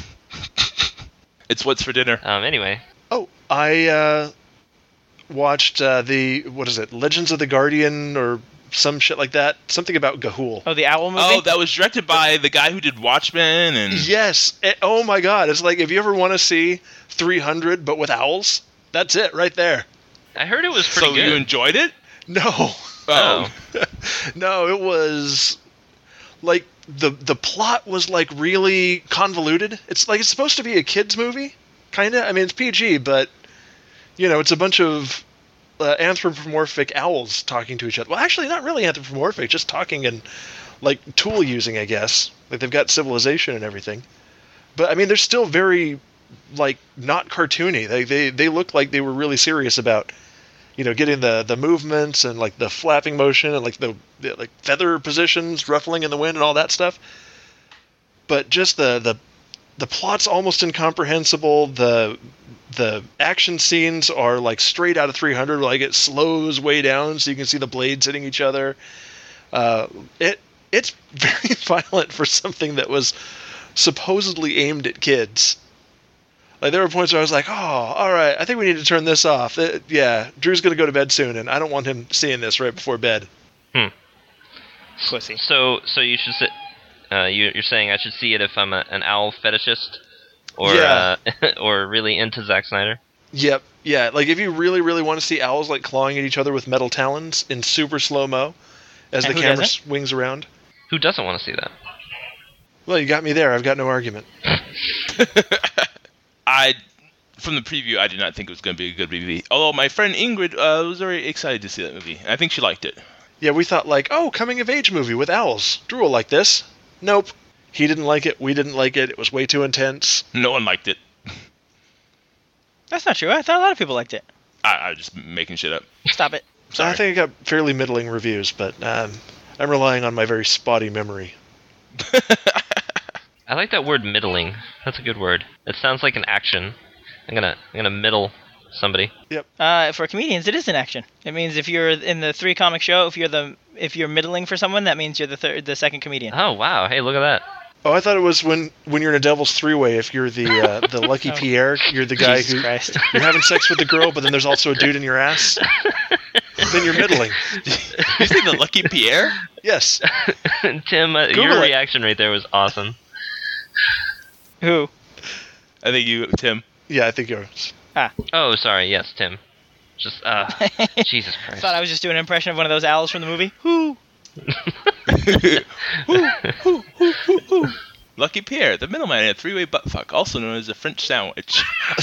It's what's for dinner. Anyway. Oh, I watched Legends of the Guardian or some shit like that. Something about Ga'Hoole. Oh, the owl movie? Oh, that was directed by the guy who did Watchmen and Yes. Oh my God. It's like if you ever want to see 300 but with owls, that's it right there. I heard it was pretty so good. you enjoyed it? No. Oh. No, it was like the plot was like really convoluted. It's like it's supposed to be a kids movie, kind of. I mean, it's PG, but it's a bunch of anthropomorphic owls talking to each other. Well, actually, not really anthropomorphic, just talking and like tool using, I guess. Like they've got civilization and everything. But I mean, they're still very like not cartoony. They look like they were really serious about getting the movements and like the flapping motion and like the like feather positions ruffling in the wind and all that stuff. But just the plot's almost incomprehensible. The action scenes are like straight out of 300. Like it slows way down so you can see the blades hitting each other. It's very violent for something that was supposedly aimed at kids. Like there were points where I was like, "Oh, all right, I think we need to turn this off." Drew's gonna go to bed soon, and I don't want him seeing this right before bed. Pussy. So you should sit. You're saying I should see it if I'm an owl fetishist, or Yeah. or really into Zack Snyder. Yep, yeah. Like if you really, really want to see owls like clawing at each other with metal talons in super slow mo, as And the who camera doesn't? swings around. Who doesn't want to see that? Well, you got me there. I've got no argument. From the preview, I did not think it was going to be a good movie. Although my friend Ingrid was very excited to see that movie, and I think she liked it. Yeah, we thought like, oh, coming of age movie with owls. Drew will like this. Nope. He didn't like it. We didn't like it. It was way too intense. No one liked it. That's not true. I thought a lot of people liked it. I was just making shit up. Stop it. Sorry. I think I got fairly middling reviews, but I'm relying on my very spotty memory. I like that word middling. That's a good word. It sounds like an action. I'm gonna middle somebody. For comedians, it is an action. It means if you're in the 3 comic show, if you're middling for someone, that means you're the second comedian. Oh wow! Hey, look at that. Oh, I thought it was when you're in a devil's three-way. If you're the lucky Oh. Pierre, you're the guy Jesus who Christ. you're having sex with the girl, but then there's also a dude in your ass. Then you're middling. You say the Lucky Pierre? Yes. Tim, your Google it. reaction right there was awesome. Who? I think you, Tim. Yeah, I think yours. Oh, sorry. Yes, Tim. Just, Jesus Christ. Thought I was just doing an impression of one of those owls from the movie. Who? Lucky Pierre, the middleman in a three-way butt fuck, also known as a French sandwich.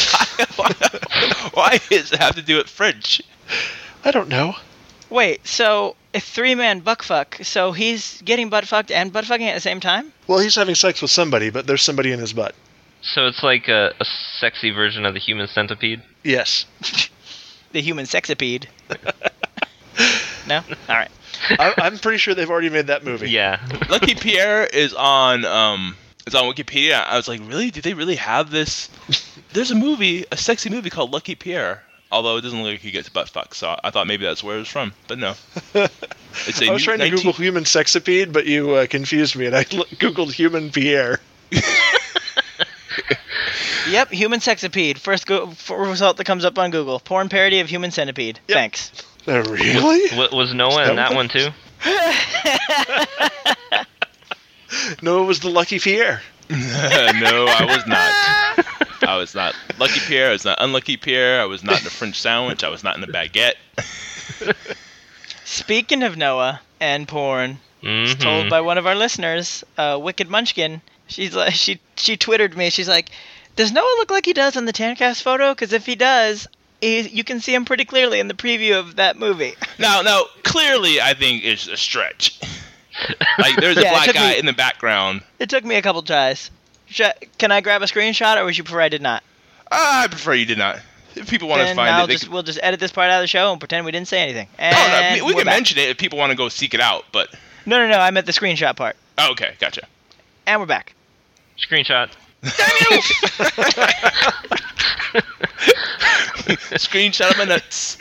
Why does it have to do with French? I don't know. Wait, so a three-man butt fuck, so he's getting butt fucked and butt fucking at the same time? Well, he's having sex with somebody, but there's somebody in his butt. So it's like a sexy version of the human centipede? Yes. The human sexipede. No? Alright. I'm pretty sure they've already made that movie. Yeah. Lucky Pierre is on Wikipedia. I was like, really? Did they really have this? There's a sexy movie called Lucky Pierre. Although it doesn't look like he gets butt fucked, so I thought maybe that's where it was from. But no. It's I was trying to Google human sexipede, but you confused me, and I Googled human Pierre. Yep, human sexipede. First result that comes up on Google. Porn parody of human centipede. Yep. Thanks. Really? Was Noah in that one too? No, it was the Lucky Pierre. No, I was not. I was not Lucky Pierre. I was not Unlucky Pierre. I was not in the French sandwich. I was not in the baguette. Speaking of Noah and porn, Mm-hmm. told by one of our listeners, Wicked Munchkin. She's like, she twittered me. She's like, "Does Noah look like he does on the Tancast photo? Because if he does, you can see him pretty clearly in the preview of that movie." Now, clearly, I think is a stretch. Like, there's a Yeah, it black took guy me- in the background. It took me a couple tries. Can I grab a screenshot, or would you prefer I did not? I prefer you did not. If people want to Then find it, we'll just edit this part out of the show and pretend we didn't say anything. oh, And no, we we're can back. mention it if people want to go seek it out. But No, I meant the screenshot part. oh, okay, gotcha. And we're back. Screenshot. Screenshot of my nuts.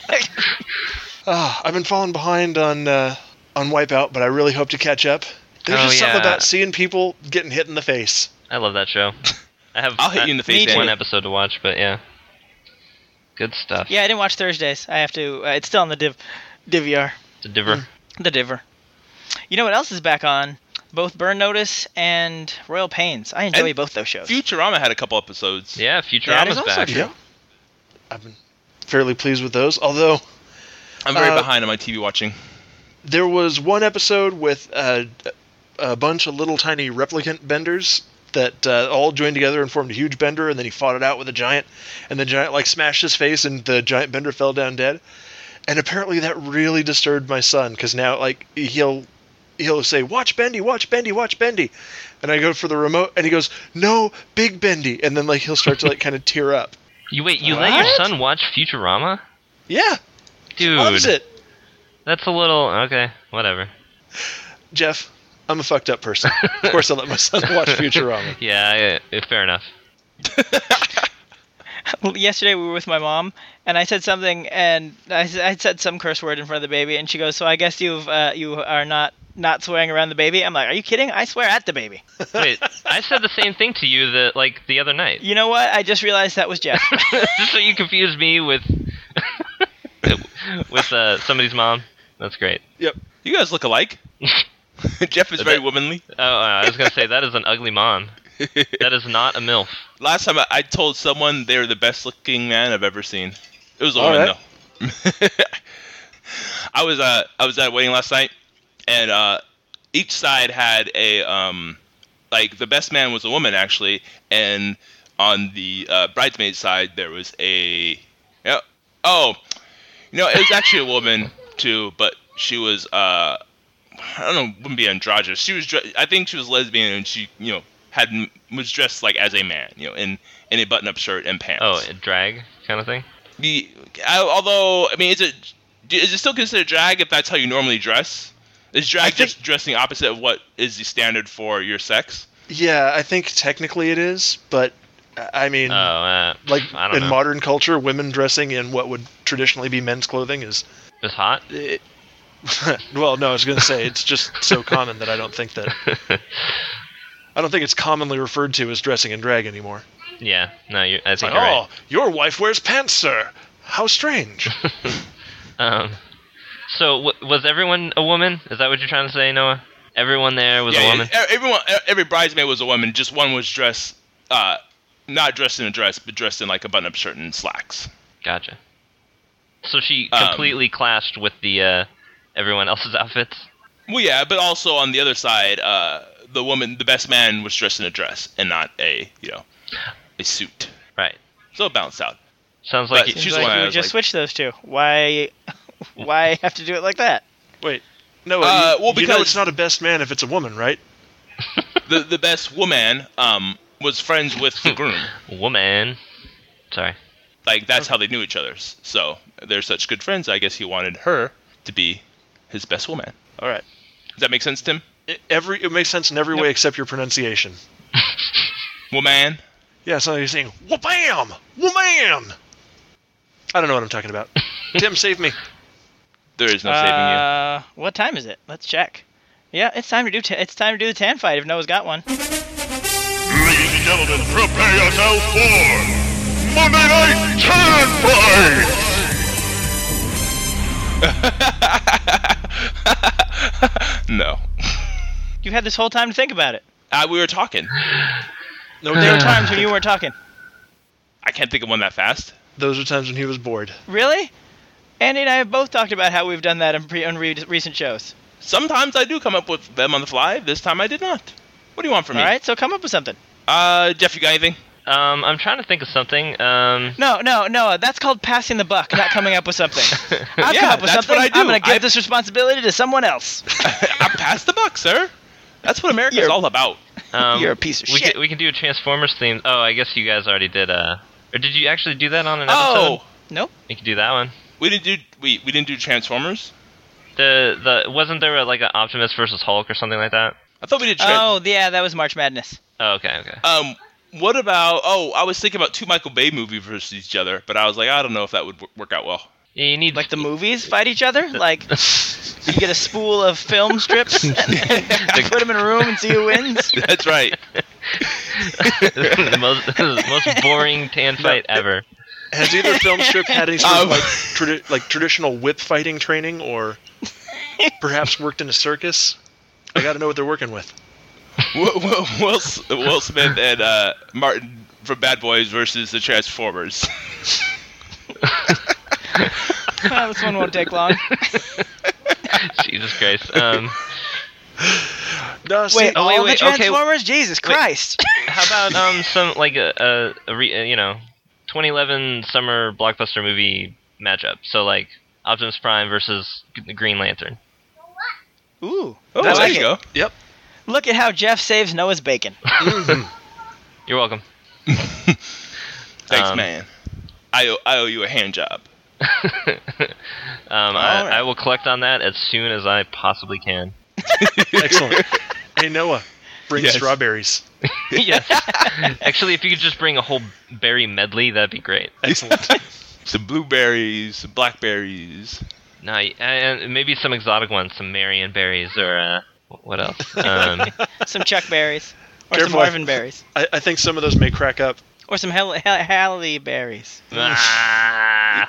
I've been falling behind on Wipeout, but I really hope to catch up. There's Oh, just something yeah. about seeing people getting hit in the face. I love that show. I'll hit you in the face, one Andy. episode to watch, but yeah. Good stuff. Yeah, I didn't watch Thursdays. I have to. It's still on the DVR. The Diver. The Diver. You know what else is back on? Both Burn Notice and Royal Pains. I enjoy And both those shows. Futurama had a couple episodes. Yeah, That Futurama's is also back. true. Yeah. I've been fairly pleased with those, although I'm very behind on my TV watching. there was one episode with a bunch of little tiny replicant benders that all joined together and formed a huge bender, and then he fought it out with a giant, and the giant smashed his face, and the giant bender fell down dead. And apparently that really disturbed my son, because now he'll say, "Watch Bendy, watch Bendy, watch Bendy," and I go for the remote, and he goes, "No, Big Bendy," and then he'll start to kind of tear up. You let your son watch Futurama? Yeah, Dude. loves it. That's a little okay, whatever. Jeff, I'm a fucked up person. Of course, I let my son watch Futurama. Yeah, fair enough. Yesterday we were with my mom, and I said something, and I said some curse word in front of the baby, and she goes, "So I guess you are not swearing around the baby?" I'm like, "Are you kidding? I swear at the baby." Wait, I said the same thing to you the other night. You know what? I just realized that was Jeff. Just so you confused me with somebody's mom. That's great. Yep. You guys look alike. Jeff is very womanly. Oh, I was gonna say that is an ugly mom. That is not a MILF. Last time I told someone they were the best looking man I've ever seen. It was a All woman right. though. I was at a wedding last night, and each side had a the best man was a woman actually, and on the bridesmaid side there was it was actually a woman too, but she was I don't know, wouldn't be androgynous. She was I think she was lesbian, and she was dressed as a man, in a button-up shirt and pants. Oh, a drag kind of thing. Although I mean, is it still considered drag if that's how you normally dress? Is drag just dressing opposite of what is the standard for your sex? Yeah, I think technically it is, but I mean, I don't in know. modern culture, women dressing in what would traditionally be men's clothing is. It's hot. Well, no, I was going to say it's just so common that I don't think it's commonly referred to as dressing in drag anymore. Yeah, no, I think Like, you're right. oh, your wife wears pants, sir. How strange. So was everyone a woman? Is that what you're trying to say, Noah? Everyone there was a woman. Every bridesmaid was a woman. Just one was dressed, not dressed in a dress, but dressed in like a button-up shirt and slacks. Gotcha. So she completely clashed with the everyone else's outfits. Well, yeah, but also on the other side, the best man was dressed in a dress and not a suit. Right. So it balanced out. Sounds like But you, she's Seems the one like I you was just like- switch those two. Why have to do it like that? Wait. No, well, because it's not a best man if it's a woman, right? the best woman was friends with the groom. woman. Sorry. Like that's how they knew each other. So they're such good friends. I guess he wanted her to be his best woman. All right. Does that make sense, Tim? It makes sense in every way except your pronunciation. Woman. Yeah, so you're saying, wha-bam! Woman! I don't know what I'm talking about. Tim, save me. There is no saving you. What time is it? Let's check. Yeah, it's time to do the tan fight if Noah's got one. Ladies and gentlemen, prepare yourself for Monday Night Tan Fight! No. You had this whole time to think about it. We were talking. No, There were times when you weren't talking. I can't think of one that fast. Those are times when he was bored. Really? Andy and I have both talked about how we've done that on recent shows. Sometimes I do come up with them on the fly. This time I did not. What do you want from me? All right, so come up with something. Jeff, you got anything? I'm trying to think of something. No, that's called passing the buck, not coming up with something. I've Yeah, come up with that's something. what I do. I'm going to give this responsibility to someone else. I passed the buck, sir. That's what America's all about. You're a piece of we shit. we can do a Transformers theme. Oh, I guess you guys already did. Or did you actually do that on an Oh, episode? Nope. You could do that one. we didn't do Transformers. The wasn't there like an Optimus versus Hulk or something like that? I thought we did. Oh, yeah, that was March Madness. Oh, okay. What about? Oh, I was thinking about two Michael Bay movies versus each other, but I was like, I don't know if that would work out well. Yeah, you need Like the movies fight each other? Like, you get a spool of film strips and put them in a room and see who wins? That's right. the most boring tan fight ever. Has either film strip had any sort of traditional whip fighting training, or perhaps worked in a circus? I got to know what they're working with. Will Smith and Martin from Bad Boys versus the Transformers. Well, this one won't take long. Jesus Christ. No, see, Wait, all the okay. Transformers? Jesus Christ. How about some like a 2011 summer blockbuster movie matchup? So like Optimus Prime versus the Green Lantern. Ooh. Oh, I there like you it. go. Yep. Look at how Jeff saves Noah's bacon. You're welcome. Thanks, man. I owe you a hand job. I will collect on that as soon as I possibly can. Excellent. Hey, Noah, bring Yes. strawberries. Yes. Actually, if you could just bring a whole berry medley, that'd be great. Excellent. Some blueberries, some blackberries. No, and maybe some exotic ones, some Marion berries or what else? Some Chuck berries. Or Careful. some Marvin berries. I think some of those may crack up. Or some Halle berries. Ah.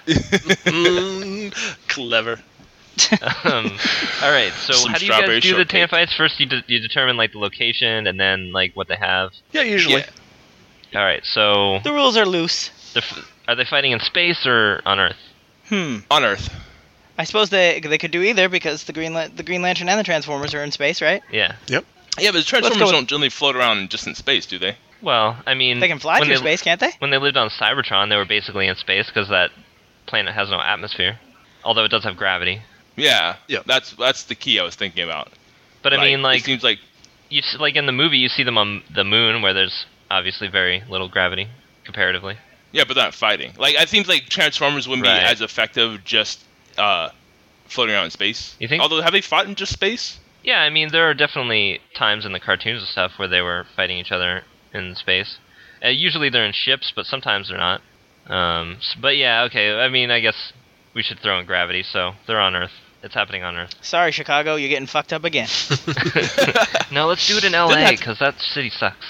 Clever. All right. So Some how do you strawberry guys do the tan shortcake. fights? First, you determine like the location and then like what they have. Yeah, usually. Yeah. All right. So The rules are loose. are they fighting in space or on Earth? On Earth. I suppose they could do either because the Green Lantern and the Transformers are in space, right? Yeah. Yeah, but the Let's Transformers go with- don't generally float around just in space, do they? Well, I mean, They can fly when through space, can't they? When they lived on Cybertron, they were basically in space because that planet has no atmosphere, although it does have gravity. Yeah. Yeah. That's the key I was thinking about. But I mean, it like seems like like in the movie, you see them on the moon where there's obviously very little gravity comparatively. yeah, but they're not fighting. Like it seems like Transformers wouldn't Right. be as effective just floating around in space. You think? Although have they fought in just space? Yeah, I mean, there are definitely times in the cartoons and stuff where they were fighting each other in space. Usually they're in ships, but sometimes they're not. But yeah, okay. I mean, I guess we should throw in gravity, so they're on Earth. It's happening on Earth. Sorry, Chicago, you're getting fucked up again. No, let's do it in LA because that city sucks.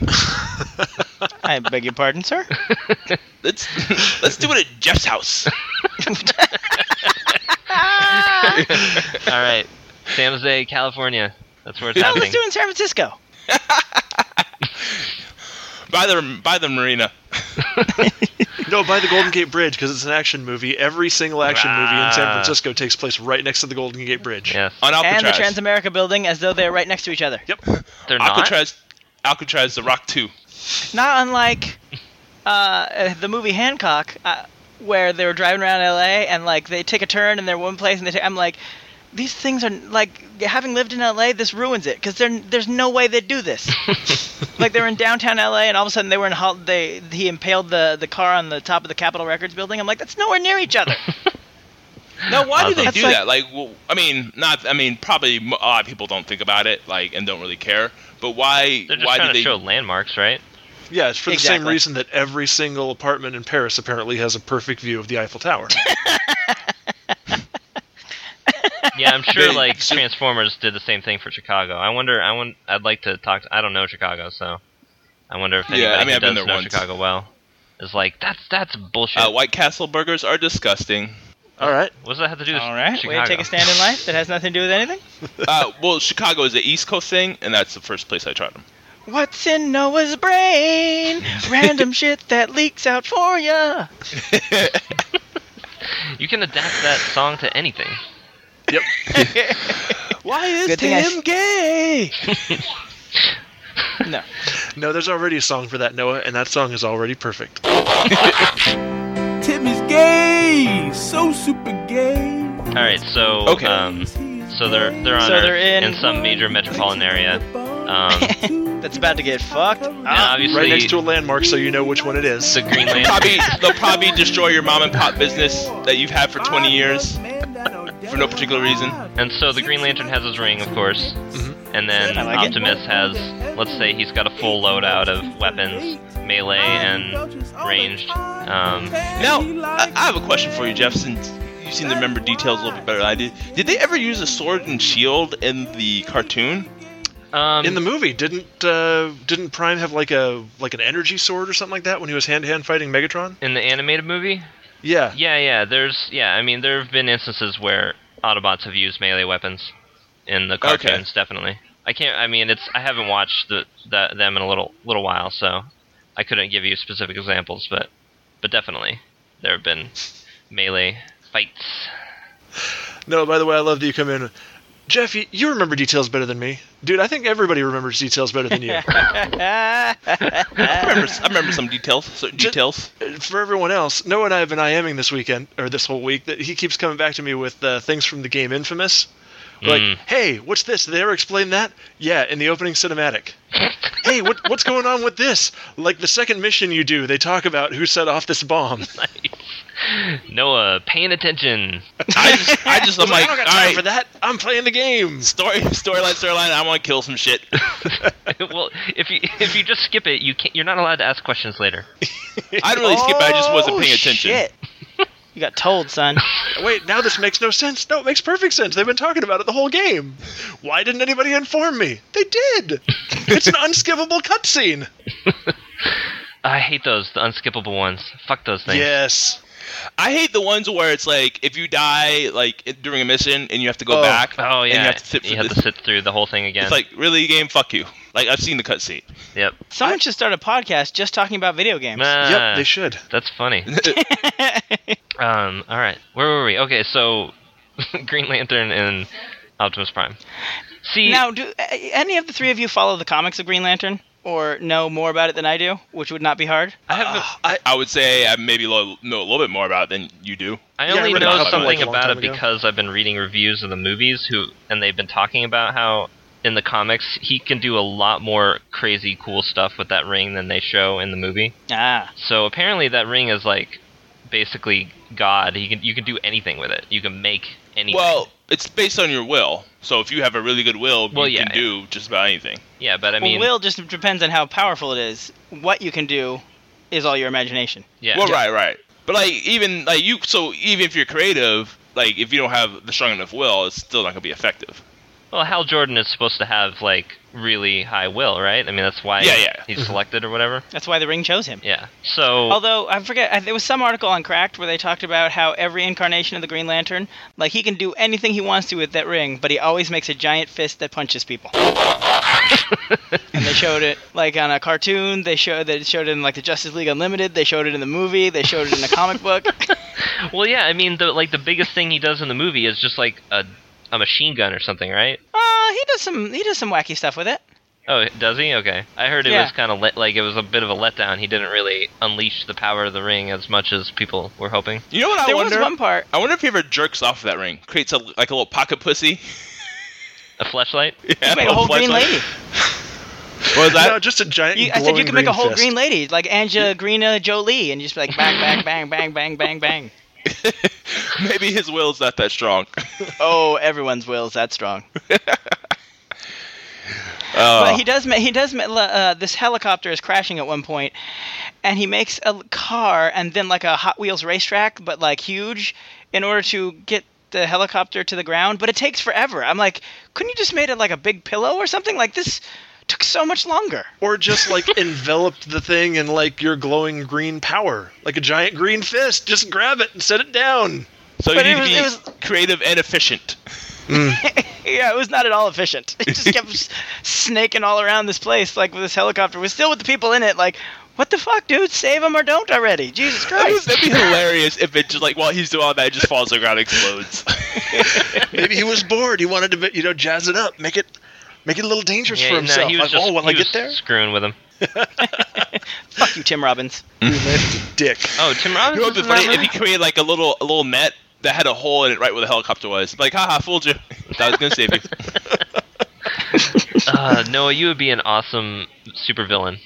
I beg your pardon, sir? Let's do it at Jeff's house. All right, San Jose, California. That's where it's No, happening. let's do it in San Francisco. By the marina. No, by the Golden Gate Bridge, because it's an action movie. Every single action movie in San Francisco takes place right next to the Golden Gate Bridge. Yes. On Alcatraz. And the Transamerica building, as though they're right next to each other. Yep. They're not. Alcatraz, The Rock 2. Not unlike the movie Hancock, where they were driving around L.A. and like they take a turn and they're one place and I'm like, these things are like, having lived in L.A., this ruins it because there's no way they'd do this. Like they were in downtown L.A. and all of a sudden they were he impaled the car on the top of the Capitol Records building. I'm like, that's nowhere near each other. No, why do they That's do like- that? Like, well, probably a lot of people don't think about it, like, and don't really care. But why? They're just why trying do to show landmarks, right? Yeah, it's for the same Exactly. reason that every single apartment in Paris apparently has a perfect view of the Eiffel Tower. Yeah, I'm sure They- like Transformers did the same thing for Chicago. I'd like to talk. I don't know Chicago, so I wonder if anybody I've who been does there know once. Chicago well is like that's bullshit. White Castle burgers are disgusting. All right. What does that have to do with All right, Chicago? way to take a stand in life that has nothing to do with anything. Well, Chicago is an East Coast thing, and that's the first place I tried them. What's in Noah's brain? Random shit that leaks out for ya. You can adapt that song to anything. Yep. Why is Good thing I Tim gay? No. No, there's already a song for that, Noah, and that song is already perfect. Tim is gay, so super gay. All right, so Okay. so they're on So Earth they're in- some major metropolitan area. That's about to get fucked. And obviously, Right next to a landmark, so you know which one it is. the Green Lantern. They'll probably destroy your mom and pop business that you've had for 20 years for no particular reason. And so the Green Lantern has his ring, of course. And then I like it. Optimus has, let's say he's got a full loadout of weapons, melee and ranged. Now, I have a question for you, Jeff, since you seem to remember details a little bit better than I did. Did they ever use a sword and shield in the cartoon? In the movie, didn't Prime have like an energy sword or something like that when he was hand-to-hand fighting Megatron? In the animated movie? Yeah. Yeah, I mean, there have been instances where Autobots have used melee weapons in the cartoons, definitely. I haven't watched them in a little while, so I couldn't give you specific examples, but definitely there have been melee fights. No, by the way, I love that you come in. Jeff, you remember details better than me. Dude, I think everybody remembers details better than you. I remember some details. Certain details. For everyone else, Noah and I have been IMing this weekend, or this whole week, that he keeps coming back to me with things from the game Infamous. Like, hey, what's this? Did they ever explain that? Yeah, in the opening cinematic. Hey, what's going on with this? Like the second mission you do, they talk about who set off this bomb. Noah, paying attention. I just I'm like, I don't got all time right, for that. I'm playing the game. storyline. I want to kill some shit. Well, if you just skip it, you're not allowed to ask questions later. I didn't really skip it. I just wasn't paying attention. Shit. You got told, son. Wait, now this makes no sense. No, it makes perfect sense. They've been talking about it the whole game. Why didn't anybody inform me? They did. It's an unskippable cutscene. I hate those, the unskippable ones. Fuck those things. Yes. I hate the ones where it's like if you die like during a mission and you have to go back. Oh yeah, And you have to sit to sit through the whole thing again. It's like, really, game? Fuck you. Like, I've seen the cutscene. Yep. Someone should start a podcast just talking about video games. Yep, they should. That's funny. All right. Where were we? Okay, so Green Lantern and Optimus Prime. See, Now, do any of the three of you follow the comics of Green Lantern? Or know more about it than I do? Which would not be hard? I have I would say I maybe know a little bit more about it than you do. I Yeah, I only read a know couple, something like, a long about time it ago. because I've been reading reviews of the movies, and they've been talking about how in the comics he can do a lot more crazy cool stuff with that ring than they show in the movie. Ah. So apparently that ring is like basically God. You can do anything with it. You can make anything. Well, it's based on your will. So if you have a really good will, Well, you yeah, can do just about anything. yeah, but I mean, Will just depends on how powerful it is. What you can do is all your imagination. yeah. Well, right. But like even if you're creative, like if you don't have the strong enough will, it's still not gonna be effective. Well, Hal Jordan is supposed to have, like, really high will, right? I mean, that's why he's selected or whatever. That's why the ring chose him. Yeah. So... Although, I forget, there was some article on Cracked where they talked about how every incarnation of the Green Lantern, like, he can do anything he wants to with that ring, but he always makes a giant fist that punches people. And they showed it, like, on a cartoon, they showed it in, like, the Justice League Unlimited, they showed it in the movie, they showed it in the comic book. Well, yeah, I mean, the biggest thing he does in the movie is just, like, a machine gun or something, right? He does some wacky stuff with it. Oh, does he? Okay. I heard it was kind of like it was a bit of a letdown. He didn't really unleash the power of the ring as much as people were hoping. You know what There was one part. I wonder if he ever jerks off that ring. Creates a little pocket pussy. A fleshlight? Yeah, Make a whole green lady. What was that? No, just a giant I said you could make a whole fist. green lady, like Angelina Jolie, and just be like bang, bang, bang, bang, bang, bang, bang. Maybe his will's not that strong. Oh, everyone's will is that strong. But he does. This helicopter is crashing at one point, and he makes a car and then like a Hot Wheels racetrack, but like huge, in order to get the helicopter to the ground. But it takes forever. I'm like, couldn't you just made it like a big pillow or something? Like this took so much longer. Or just like enveloped the thing in like your glowing green power, like a giant green fist. Just grab it and set it down. So But you it need was- to be creative and efficient. Yeah, it was not at all efficient. It just kept snaking all around this place, like with this helicopter. We're still with the people in it, like, what the fuck, dude? Save them or don't already. Jesus Christ. That'd be hilarious if it just like while he's doing all that, it just falls to the ground and explodes. Maybe he was bored. He wanted to, jazz it up, make it a little dangerous for himself. he was Like, just, when he I was get there, screwing with him. Fuck you, Tim Robbins. Green Lantern's a dick. Oh, Tim Robbins You know what'd be was in that funny if he movie? created like a little net that had a hole in it right where the helicopter was. Like, haha, fooled you. That was gonna save you. Noah, you would be an awesome supervillain.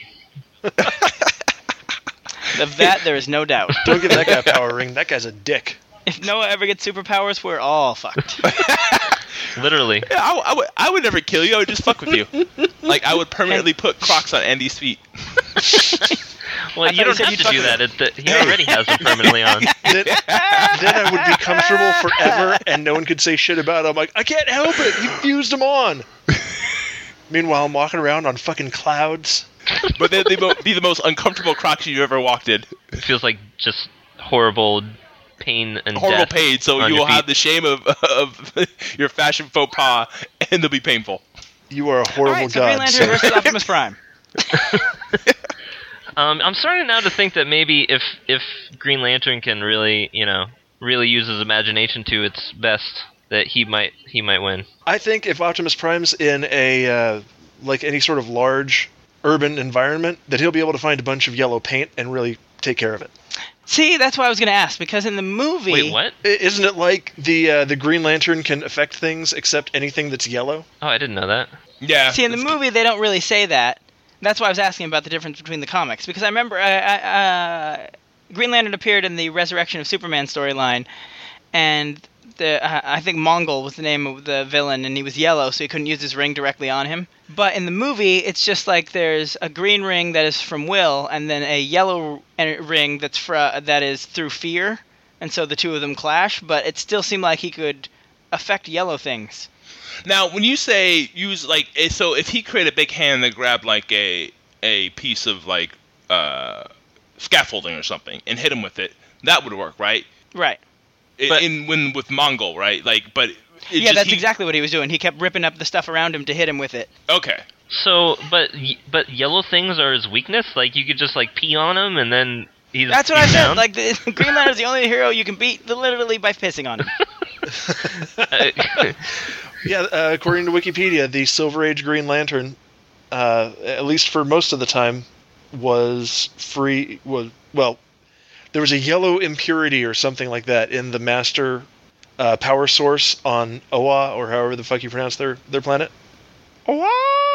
Of that, there is no doubt. Don't give that guy a power ring. That guy's a dick. If Noah ever gets superpowers, we're all fucked. Literally. Yeah, I would never kill you. I would just fuck with you. Like, I would permanently put Crocs on Andy's feet. Well, you don't said have you'd to fuck do with that. He already has them permanently on. Then I would be comfortable forever, and no one could say shit about it. I'm like, I can't help it. You fused them on. Meanwhile, I'm walking around on fucking clouds. But they'd be the most uncomfortable Crocs you've ever walked in. It feels like just horrible pain and Horrible death pain, so on you your will have feet. the shame of your fashion faux pas, and they'll be painful. You are a horrible Alright, so god. Green Lantern versus Optimus Prime. I'm starting now to think that maybe if Green Lantern can really, really use his imagination to its best, that he might win. I think if Optimus Prime's in a like any sort of large urban environment, that he'll be able to find a bunch of yellow paint and really take care of it. See, that's what I was going to ask, because in the movie... Wait, what? Isn't it like the Green Lantern can affect things except anything that's yellow? Oh, I didn't know that. Yeah. See, in the movie, they don't really say that. That's why I was asking about the difference between the comics, because I remember Green Lantern appeared in the Resurrection of Superman storyline, and I think Mongol was the name of the villain, and he was yellow, so he couldn't use his ring directly on him. But in the movie, it's just like there's a green ring that is from will, and then a yellow ring that is through fear, and so the two of them clash. But it still seemed like he could affect yellow things. Now, when you say use like, so if he created a big hand that grabbed like a piece of like scaffolding or something and hit him with it, that would work, right? Right. With Mongol, right? Like, but Yeah, that's exactly what he was doing. He kept ripping up the stuff around him to hit him with it. Okay. So, but yellow things are his weakness. Like you could just like pee on him and then he's. That's what I he's said. down? Like the Green Lantern's the only hero you can beat literally by pissing on him. Yeah, according to Wikipedia, the Silver Age Green Lantern, at least for most of the time, was free. There was a yellow impurity or something like that in the master power source on Oa, or however the fuck you pronounce their planet. Oa!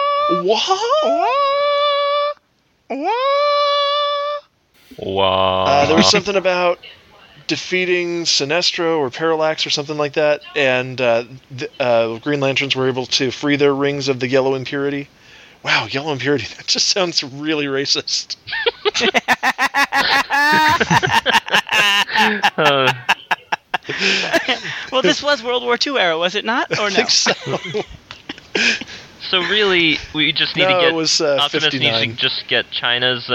Wow. There was something about defeating Sinestro or Parallax or something like that, and Green Lanterns were able to free their rings of the yellow impurity. Wow, yellow impurity. That just sounds really racist. Well, this was World War II era, was it not? Or I no? think so. So really, we just need No, to get it was, Optimus 59. needs to just get China's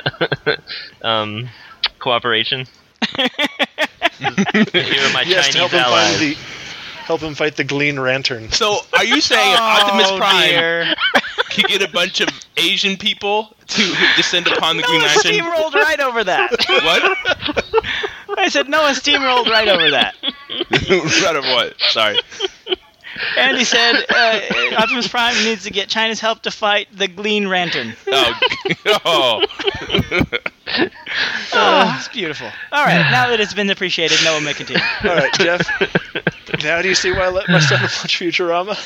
cooperation. Here are my Yes, to Chinese help him allies. help him fight the Glean Lantern. So, are you saying Optimus Prime dear. can get a bunch of Asian people to descend upon the Green Noah Lantern? steamrolled right over that. What? I said Noah steamrolled right over that. Right of what? Sorry. Andy said Optimus Prime needs to get China's help to fight the Glean Lantern. Oh. Oh, it's beautiful. All right, now that it's been appreciated, Noah may continue. All right, Jeff. Now do you see why I let my son watch Futurama?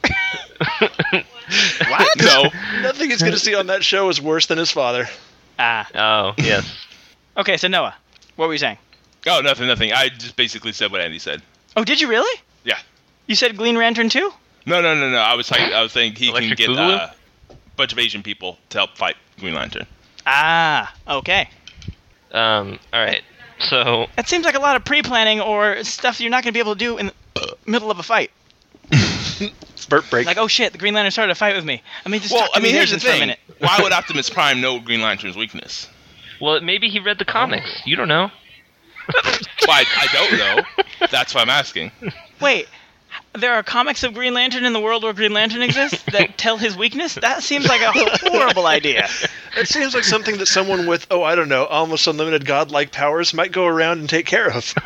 What? No. Nothing he's going to see on that show is worse than his father. Ah. Oh, yes. Okay, so Noah, what were you saying? Oh, nothing. I just basically said what Andy said. Oh, did you really? Yeah. You said Glean Lantern too? No. I was saying he Electric can get Boogaloo? a bunch of Asian people to help fight Green Lantern. Ah, okay. All right. So That seems like a lot of pre-planning or stuff you're not going to be able to do in the middle of a fight. Burt break. Like, oh shit, the Green Lantern started a fight with me. I mean, just Well, talk to me here's the Asians for a thing. minute. Why would Optimus Prime know Green Lantern's weakness? well, maybe he read the comics. You don't know. Why, I don't know. That's why I'm asking. Wait, there are comics of Green Lantern in the world where Green Lantern exists that tell his weakness? That seems like a horrible idea. It seems like something that someone with, I don't know, almost unlimited godlike powers might go around and take care of.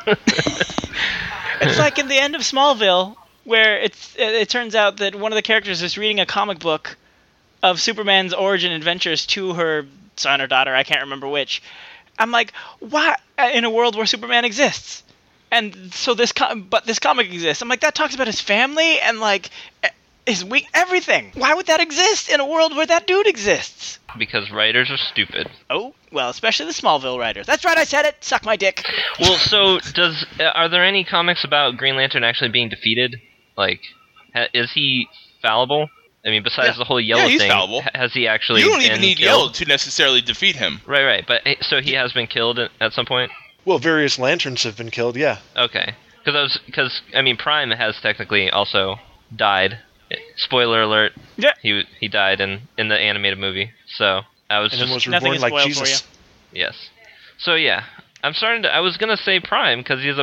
It's like in the end of Smallville, where it turns out that one of the characters is reading a comic book of Superman's origin adventures to her son or daughter, I can't remember which. I'm like, why in a world where Superman exists? And so this comic exists. I'm like, that talks about his family and like his everything. Why would that exist in a world where that dude exists? Because writers are stupid. Oh, well, especially the Smallville writers. That's right, I said it. Suck my dick. Well, so are there any comics about Green Lantern actually being defeated? Like, is he fallible? I mean, besides the whole yellow he's thing, fallible. has he actually You don't been even need killed? Yellow to necessarily defeat him. Right. But so he has been killed at some point. Well, various lanterns have been killed, yeah. Okay, because Prime has technically also died. Spoiler alert. Yeah. He died in the animated movie. So I was And then just was nothing reborn is like spoiled Jesus. yes. So yeah, I was gonna say Prime because he's a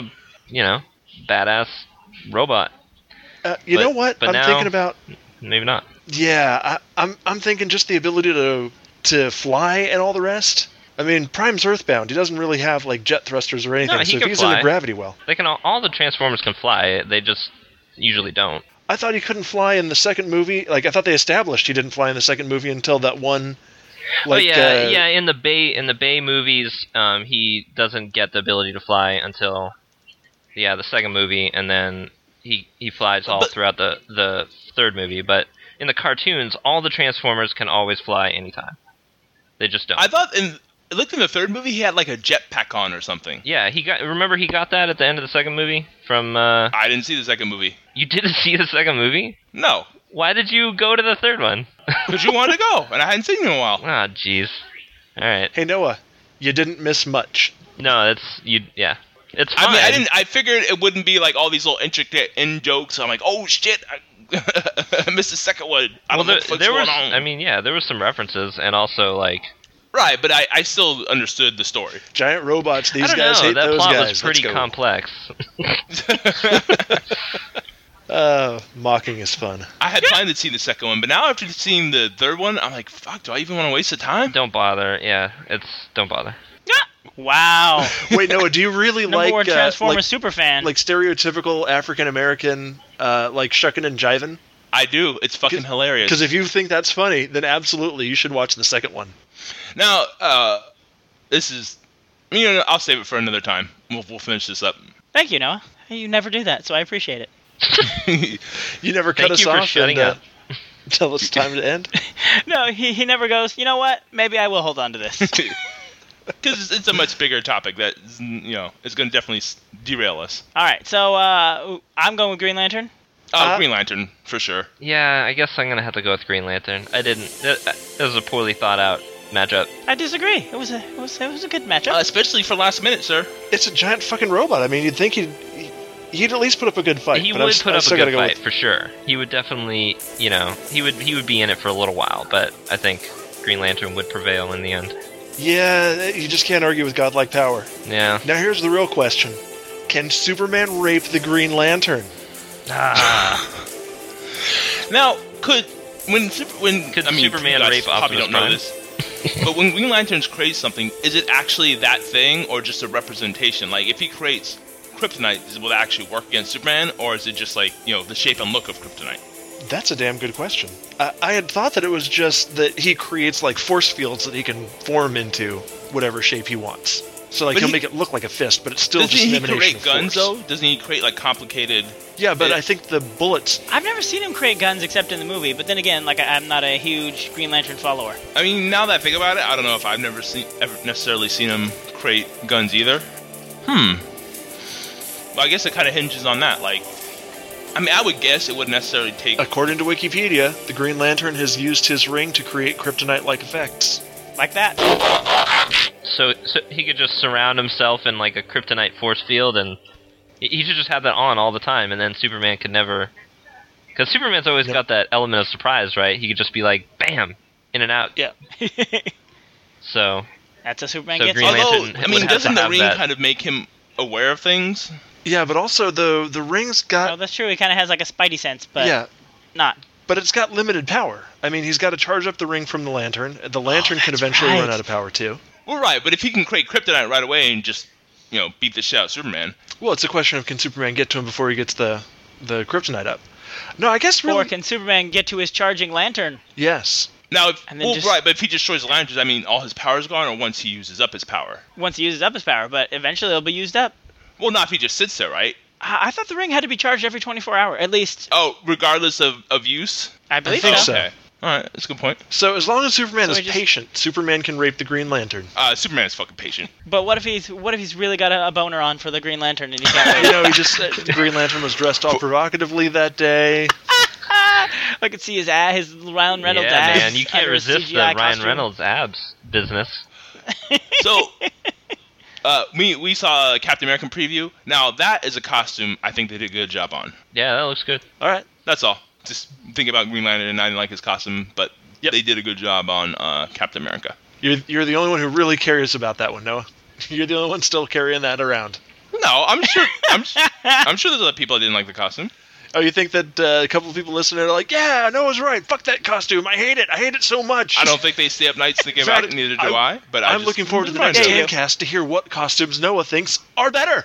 badass robot. You know what? but I'm now- thinking about. Maybe not. Yeah, I'm thinking just the ability to fly and all the rest. I mean, Prime's Earthbound. He doesn't really have like jet thrusters or anything. he so if can he's in fly. a gravity well. They can all the Transformers can fly. They just usually don't. I thought he couldn't fly in the second movie. Like I thought they established he didn't fly in the second movie until that one. Like, In the Bay movies, he doesn't get the ability to fly until the second movie, and then he flies all throughout the third movie. But in the cartoons, all the Transformers can always fly anytime. They just don't. I thought in the third movie he had like a jetpack on or something. Yeah, he got that at the end of the second movie from. I didn't see the second movie. You didn't see the second movie? No, Why did you go to the third one? because you wanted to go, and I hadn't seen you in a while. Ah, jeez. All right. Hey Noah, you didn't miss much. No, yeah. It's fine. I mean, I figured it wouldn't be like all these little intricate in jokes. So I'm like, oh shit, I missed the second one. I don't know what's there going was. on. I mean, yeah, there was some references, and also like. Right, but I still understood the story. Giant robots. I These don't guys know. hate That those plot guys. was pretty Let's go. complex. Mocking is fun. I had planned to see the second one, but now after seeing the third one, I'm like, fuck, do I even want to waste the time? Don't bother. Yeah, don't bother. Wow. Wait, Noah, do you really Number like one Transformers super fan. like stereotypical African American like shucking and jiving? I do. It's fucking hilarious. Because if you think that's funny, then absolutely you should watch the second one. Now, this is... I'll save it for another time. We'll finish this up. Thank you, Noah. You never do that, so I appreciate it. You never cut Thank us you for off shutting and, up. tell us time to end. No, he never goes, you know what? Maybe I will hold on to this. Because it's a much bigger topic that, is going to definitely derail us. All right, so I'm going with Green Lantern. Green Lantern, for sure. Yeah, I guess I'm gonna have to go with Green Lantern. It was a poorly thought out matchup. I disagree. It was a good matchup. Especially for last minute, sir. It's a giant fucking robot. I mean, you'd think He'd at least put up a good fight. He but would put up a good go fight for sure. He would definitely, he would be in it for a little while. But I think Green Lantern would prevail in the end. Yeah, you just can't argue with godlike power. Yeah. Now here's the real question: can Superman rape the Green Lantern? Now, could Superman you guys rape probably Optimus don't know Prime? this, but when Green Lanterns creates something, is it actually that thing or just a representation? Like, if he creates kryptonite, will it actually work against Superman, or is it just like, the shape and look of kryptonite? That's a damn good question. I had thought that it was just that he creates like force fields that he can form into whatever shape he wants. So like he'll make it look like a fist, but it's still just an emanation of Doesn't he create guns force. though? Doesn't he create like complicated? Yeah, but I think the bullets. I've never seen him create guns except in the movie, but then again, like I'm not a huge Green Lantern follower. I mean, now that I think about it, I don't know if I've ever necessarily seen him create guns either. Well, I guess it kind of hinges on that. Like, I mean, I would guess it wouldn't necessarily take. According to Wikipedia, the Green Lantern has used his ring to create kryptonite-like effects. Like that. So he could just surround himself in like a kryptonite force field, and he should just have that on all the time, and then Superman could never. Because Superman's always got that element of surprise, right? He could just be like, bam, in and out. Yeah. So. That's a Superman So gets. Green Although, Lantern I mean, would have doesn't to the have ring that. kind of make him aware of things? Yeah, but also the ring's got. Oh, that's true. He kind of has like a spidey sense, but not. But it's got limited power. I mean, he's got to charge up the ring from the Lantern. The Lantern can eventually run out of power too. Well, right, but if he can create kryptonite right away and just, beat the shit out of Superman. Well, it's a question of can Superman get to him before he gets the kryptonite up. No, I guess really. Or can Superman get to his charging lantern? Yes. Now, right, but if he destroys the lanterns, I mean, all his power's gone, or once he uses up his power? Once he uses up his power, but eventually it'll be used up. Well, not if he just sits there, right? I thought the ring had to be charged every 24 hours, at least. Oh, regardless of use? I believe think so. so. Okay. Alright, that's a good point. So as long as Superman So is he just- patient, Superman can rape the Green Lantern. Superman's fucking patient. But what if he's really got a boner on for the Green Lantern and he can't You know, he just the Green Lantern was dressed all provocatively that day. I could see his Ryan Reynolds Yeah, abs. man, you can't under his resist the CGI Ryan costume. Reynolds abs business. So, we saw a Captain American preview. Now, that is a costume I think they did a good job on. Yeah, that looks good. All right. That's all. Just think about Green Lantern, and I didn't like his costume, but they did a good job on Captain America. You're the only one who really cares about that one, Noah. You're the only one still carrying that around. No, I'm sure. I'm sure there's other people that didn't like the costume. Oh, you think that a couple of people listening are like, yeah, Noah's right. Fuck that costume. I hate it. I hate it so much. I don't think they stay up nights thinking In about fact, it. Neither do I. But I'm looking forward to the next game. Gamecast to hear what costumes Noah thinks are better.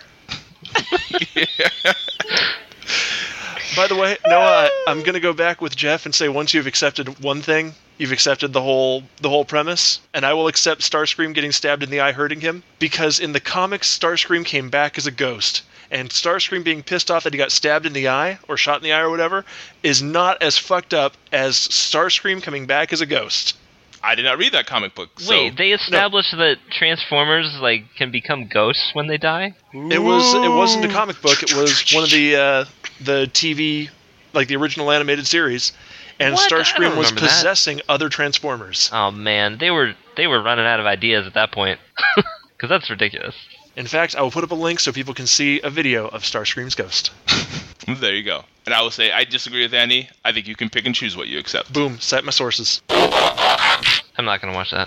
By the way, Noah, I'm going to go back with Jeff and say once you've accepted one thing, you've accepted the whole premise, and I will accept Starscream getting stabbed in the eye hurting him, because in the comics, Starscream came back as a ghost, and Starscream being pissed off that he got stabbed in the eye, or shot in the eye or whatever, is not as fucked up as Starscream coming back as a ghost. I did not read that comic book. So. Wait, they established that Transformers can become ghosts when they die? It wasn't a comic book, it was one of the TV, like the original animated series, and What? I Starscream don't was remember that. possessing other Transformers. Oh man, they were running out of ideas at that point. Because that's ridiculous. In fact, I will put up a link so people can see a video of Starscream's ghost. There you go. And I will say, I disagree with Andy. I think you can pick and choose what you accept. Boom, cite my sources. I'm not gonna watch that.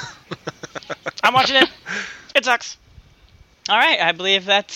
I'm watching it. It sucks. All right, I believe that's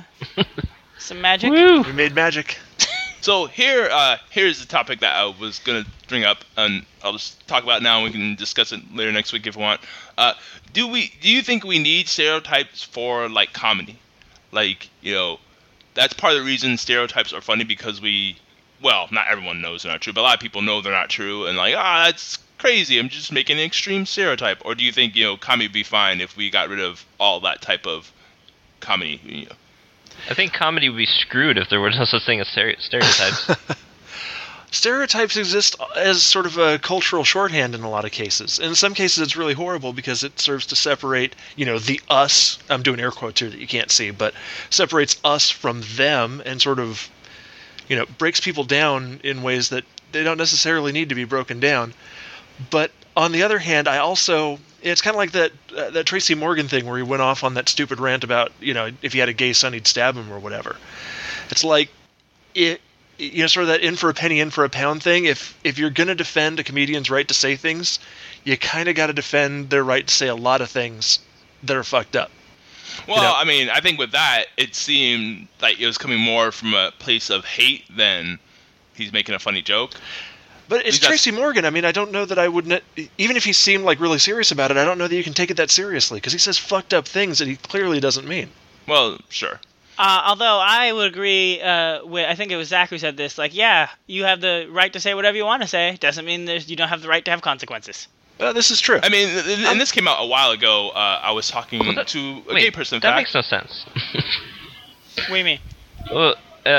some magic. Woo! We made magic. So here's the topic that I was gonna bring up, and I'll just talk about it now. And we can discuss it later next week if we want. Do you think we need stereotypes for like comedy? Like, that's part of the reason stereotypes are funny, because not everyone knows they're not true, but a lot of people know they're not true, and like, that's crazy. I'm just making an extreme stereotype. Or do you think comedy would be fine if we got rid of all that type of comedy? I think comedy would be screwed if there were no such thing as stereotypes. Stereotypes exist as sort of a cultural shorthand in a lot of cases. In some cases, it's really horrible because it serves to separate, the us. I'm doing air quotes here that you can't see, but separates us from them and sort of, breaks people down in ways that they don't necessarily need to be broken down. But on the other hand, it's kind of like that Tracy Morgan thing where he went off on that stupid rant about, if he had a gay son, he'd stab him or whatever. It's like sort of that in for a penny, in for a pound thing. If you're going to defend a comedian's right to say things, you kind of got to defend their right to say a lot of things that are fucked up. Well, I mean, I think with that, it seemed like it was coming more from a place of hate than he's making a funny joke. But it's Tracy Morgan. I mean, I don't know that I wouldn't... Even if he seemed like really serious about it, I don't know that you can take it that seriously, because he says fucked up things that he clearly doesn't mean. Well, sure. Although I would agree with, I think it was Zach who said this, like, yeah, you have the right to say whatever you want to say. Doesn't mean you don't have the right to have consequences. This is true. I mean, and this came out a while ago. I was talking to a gay person. That makes no sense. What do you mean? Well,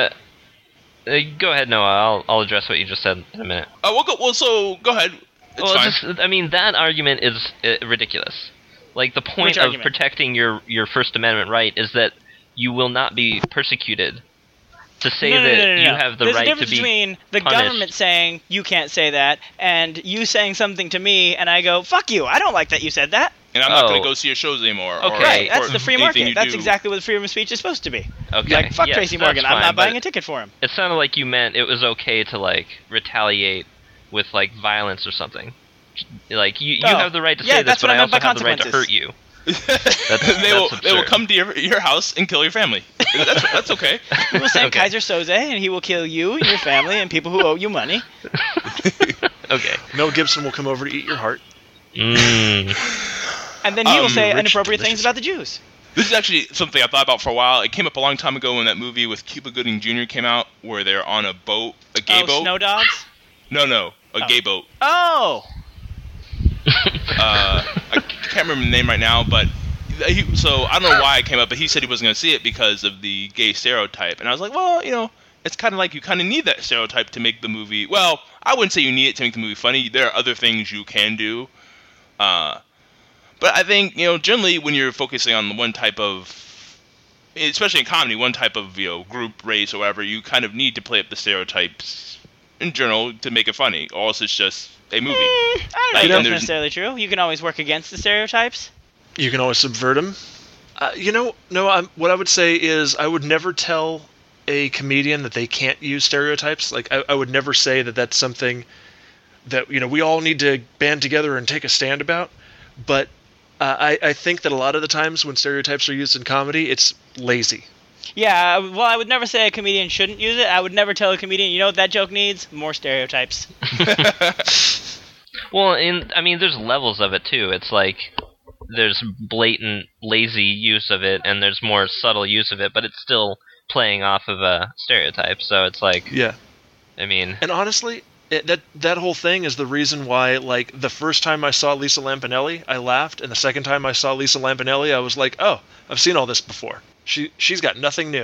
go ahead, Noah. I'll address what you just said in a minute. So go ahead. It's fine. That argument is ridiculous. Like, the point of protecting your First Amendment right is that you will not be persecuted. To say that you have the right to be There's a difference between the government saying you can't say that and you saying something to me and I go, fuck you, I don't like that you said that. And I'm not going to go see your shows anymore. Okay, right, that's the free market. That's exactly what freedom of speech is supposed to be. Okay. Like, fuck Tracy Morgan, I'm not buying a ticket for him. It sounded like you meant it was okay to, like, retaliate with, like, violence or something. Like, you have the right to say this, but I also have the right to hurt you. They will come to your house and kill your family. That's okay. We will send Kaiser Soze, and he will kill you and your family and people who owe you money. Okay. Mel Gibson will come over to eat your heart. And then he will say inappropriate things about the Jews. This is actually something I thought about for a while. It came up a long time ago when that movie with Cuba Gooding Jr. came out, where they're on a boat, a gay boat. Snow Dogs? No, a gay boat. Oh! I can't remember the name right now, but so I don't know why it came up, but he said he wasn't going to see it because of the gay stereotype. And I was like, well, it's kind of like you kind of need that stereotype to make the movie. Well, I wouldn't say you need it to make the movie funny. There are other things you can do. But I think, generally when you're focusing on one type of, especially in comedy, one type of, group, race, or whatever, you kind of need to play up the stereotypes in general to make it funny. Or else it's just a movie. I don't know if that's necessarily true. You can always work against the stereotypes. You can always subvert them. What I would say is I would never tell a comedian that they can't use stereotypes. Like, I would never say that that's something that, we all need to band together and take a stand about. But I think that a lot of the times when stereotypes are used in comedy, it's lazy. Yeah, well, I would never say a comedian shouldn't use it. I would never tell a comedian, you know what that joke needs? More stereotypes. Well, there's levels of it, too. It's like there's blatant, lazy use of it, and there's more subtle use of it, but it's still playing off of a stereotype, so it's like... Yeah. And honestly, that whole thing is the reason why, like, the first time I saw Lisa Lampanelli, I laughed, and the second time I saw Lisa Lampanelli, I was like, oh, I've seen all this before. She's got nothing new.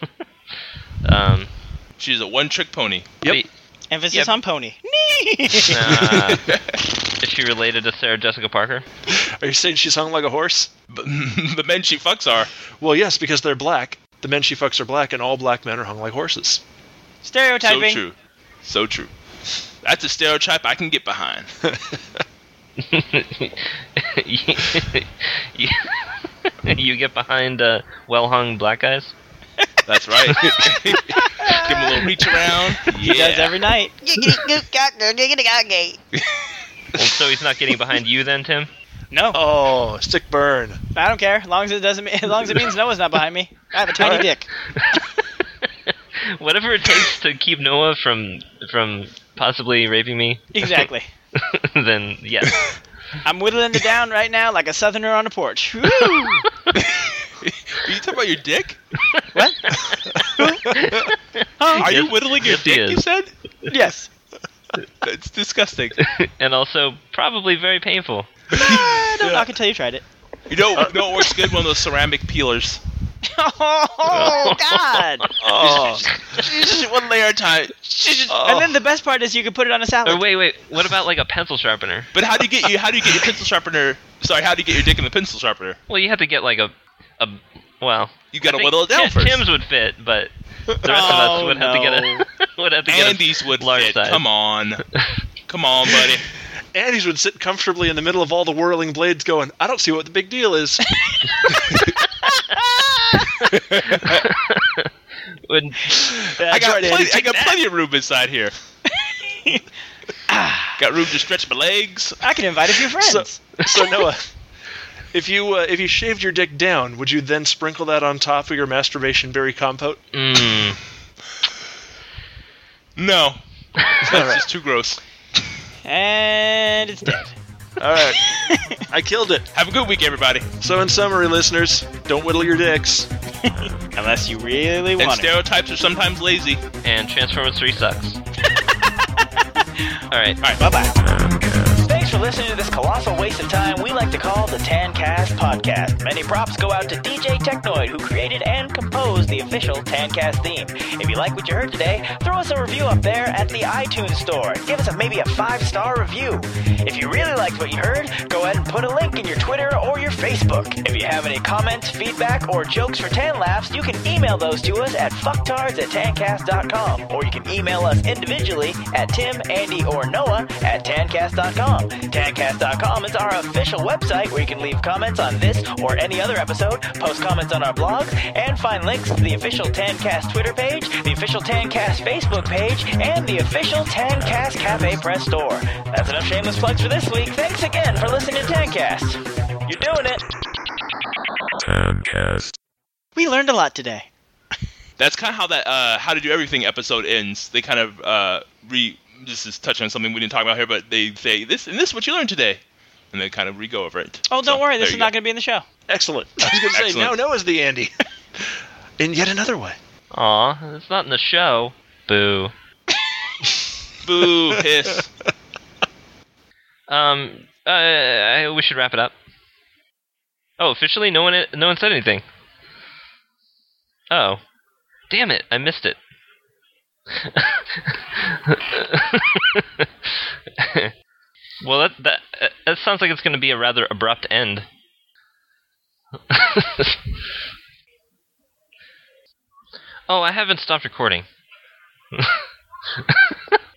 She's a one-trick pony. Yep. Emphasis on pony. Is she related to Sarah Jessica Parker? Are you saying she's hung like a horse? The men she fucks are. Well, yes, because they're black. The men she fucks are black, and all black men are hung like horses. Stereotyping. So true. That's a stereotype I can get behind. You get behind well-hung black guys? That's right. Give him a little reach around. He does every night. Well, so he's not getting behind you then, Tim? No. Oh, stick burn. I don't care. As long as it means Noah's not behind me. I have a tiny dick. Whatever it takes to keep Noah from possibly raping me. Exactly. Then yes. I'm whittling it down right now like a southerner on a porch. Woo! Are you talking about your dick? What? Are you whittling your dick, you said? Yes. That's disgusting. And also probably very painful. Don't knock until you tried it. You know what works good? One of those ceramic peelers. Oh, God! Oh. Just one layer at a time. And then the best part is you can put it on a salad. Or wait. What about like a pencil sharpener? But how do you get your pencil sharpener? Sorry, how do you get your dick in the pencil sharpener? Well, you have to get like well. You got to whittle it down first. Tim's would fit, but the rest of us would have to get Andy's would large fit. size. Come on, buddy. Andy's would sit comfortably in the middle of all the whirling blades, going, "I don't see what the big deal is." I got plenty of room inside here. Got room to stretch my legs. I can invite a few friends. So Noah, if you shaved your dick down, would you then sprinkle that on top of your masturbation berry compote? No. That's just too gross. And it's dead. All right. I killed it. Have a good week, everybody. So in summary, listeners, don't whittle your dicks. Unless you really And want it. stereotypes are sometimes lazy. And Transformers 3 sucks. All right. Bye-bye. Thanks for listening to this colossal waste of time we like to call the Tancast Podcast. Many props go out to DJ Technoid, who created and composed the official Tancast theme. If you like what you heard today, throw us a review up there at the iTunes store. Give us maybe a 5-star review. If you really liked what you heard, go ahead and put a link in your Twitter or your Facebook. If you have any comments, feedback, or jokes for Tan Laughs, you can email those to us at fucktards@tancast.com, or you can email us individually at Tim, Andy, or Noah at tancast.com. Tancast.com is our official website where you can leave comments on this or any other episode, post comments on our blog, and find links to the official Tancast Twitter page, the official Tancast Facebook page, and the official Tancast Cafe Press store. That's enough shameless plugs for this week. Thanks again for listening to Tancast. You're doing it. Tancast. We learned a lot today. That's kind of how that How to Do Everything episode ends. They kind of this is touching on something we didn't talk about here, but they say this is what you learned today, and they kind of re-go over it. Oh, don't worry, this there is you not go. going to be in the show. Excellent. I was going to say, Excellent. now Noah's the Andy. In yet another way. Aw, it's not in the show. Boo. Boo, hiss. We should wrap it up. Oh, officially, no one said anything. Oh, damn it! I missed it. Well, that sounds like it's going to be a rather abrupt end. Oh, I haven't stopped recording.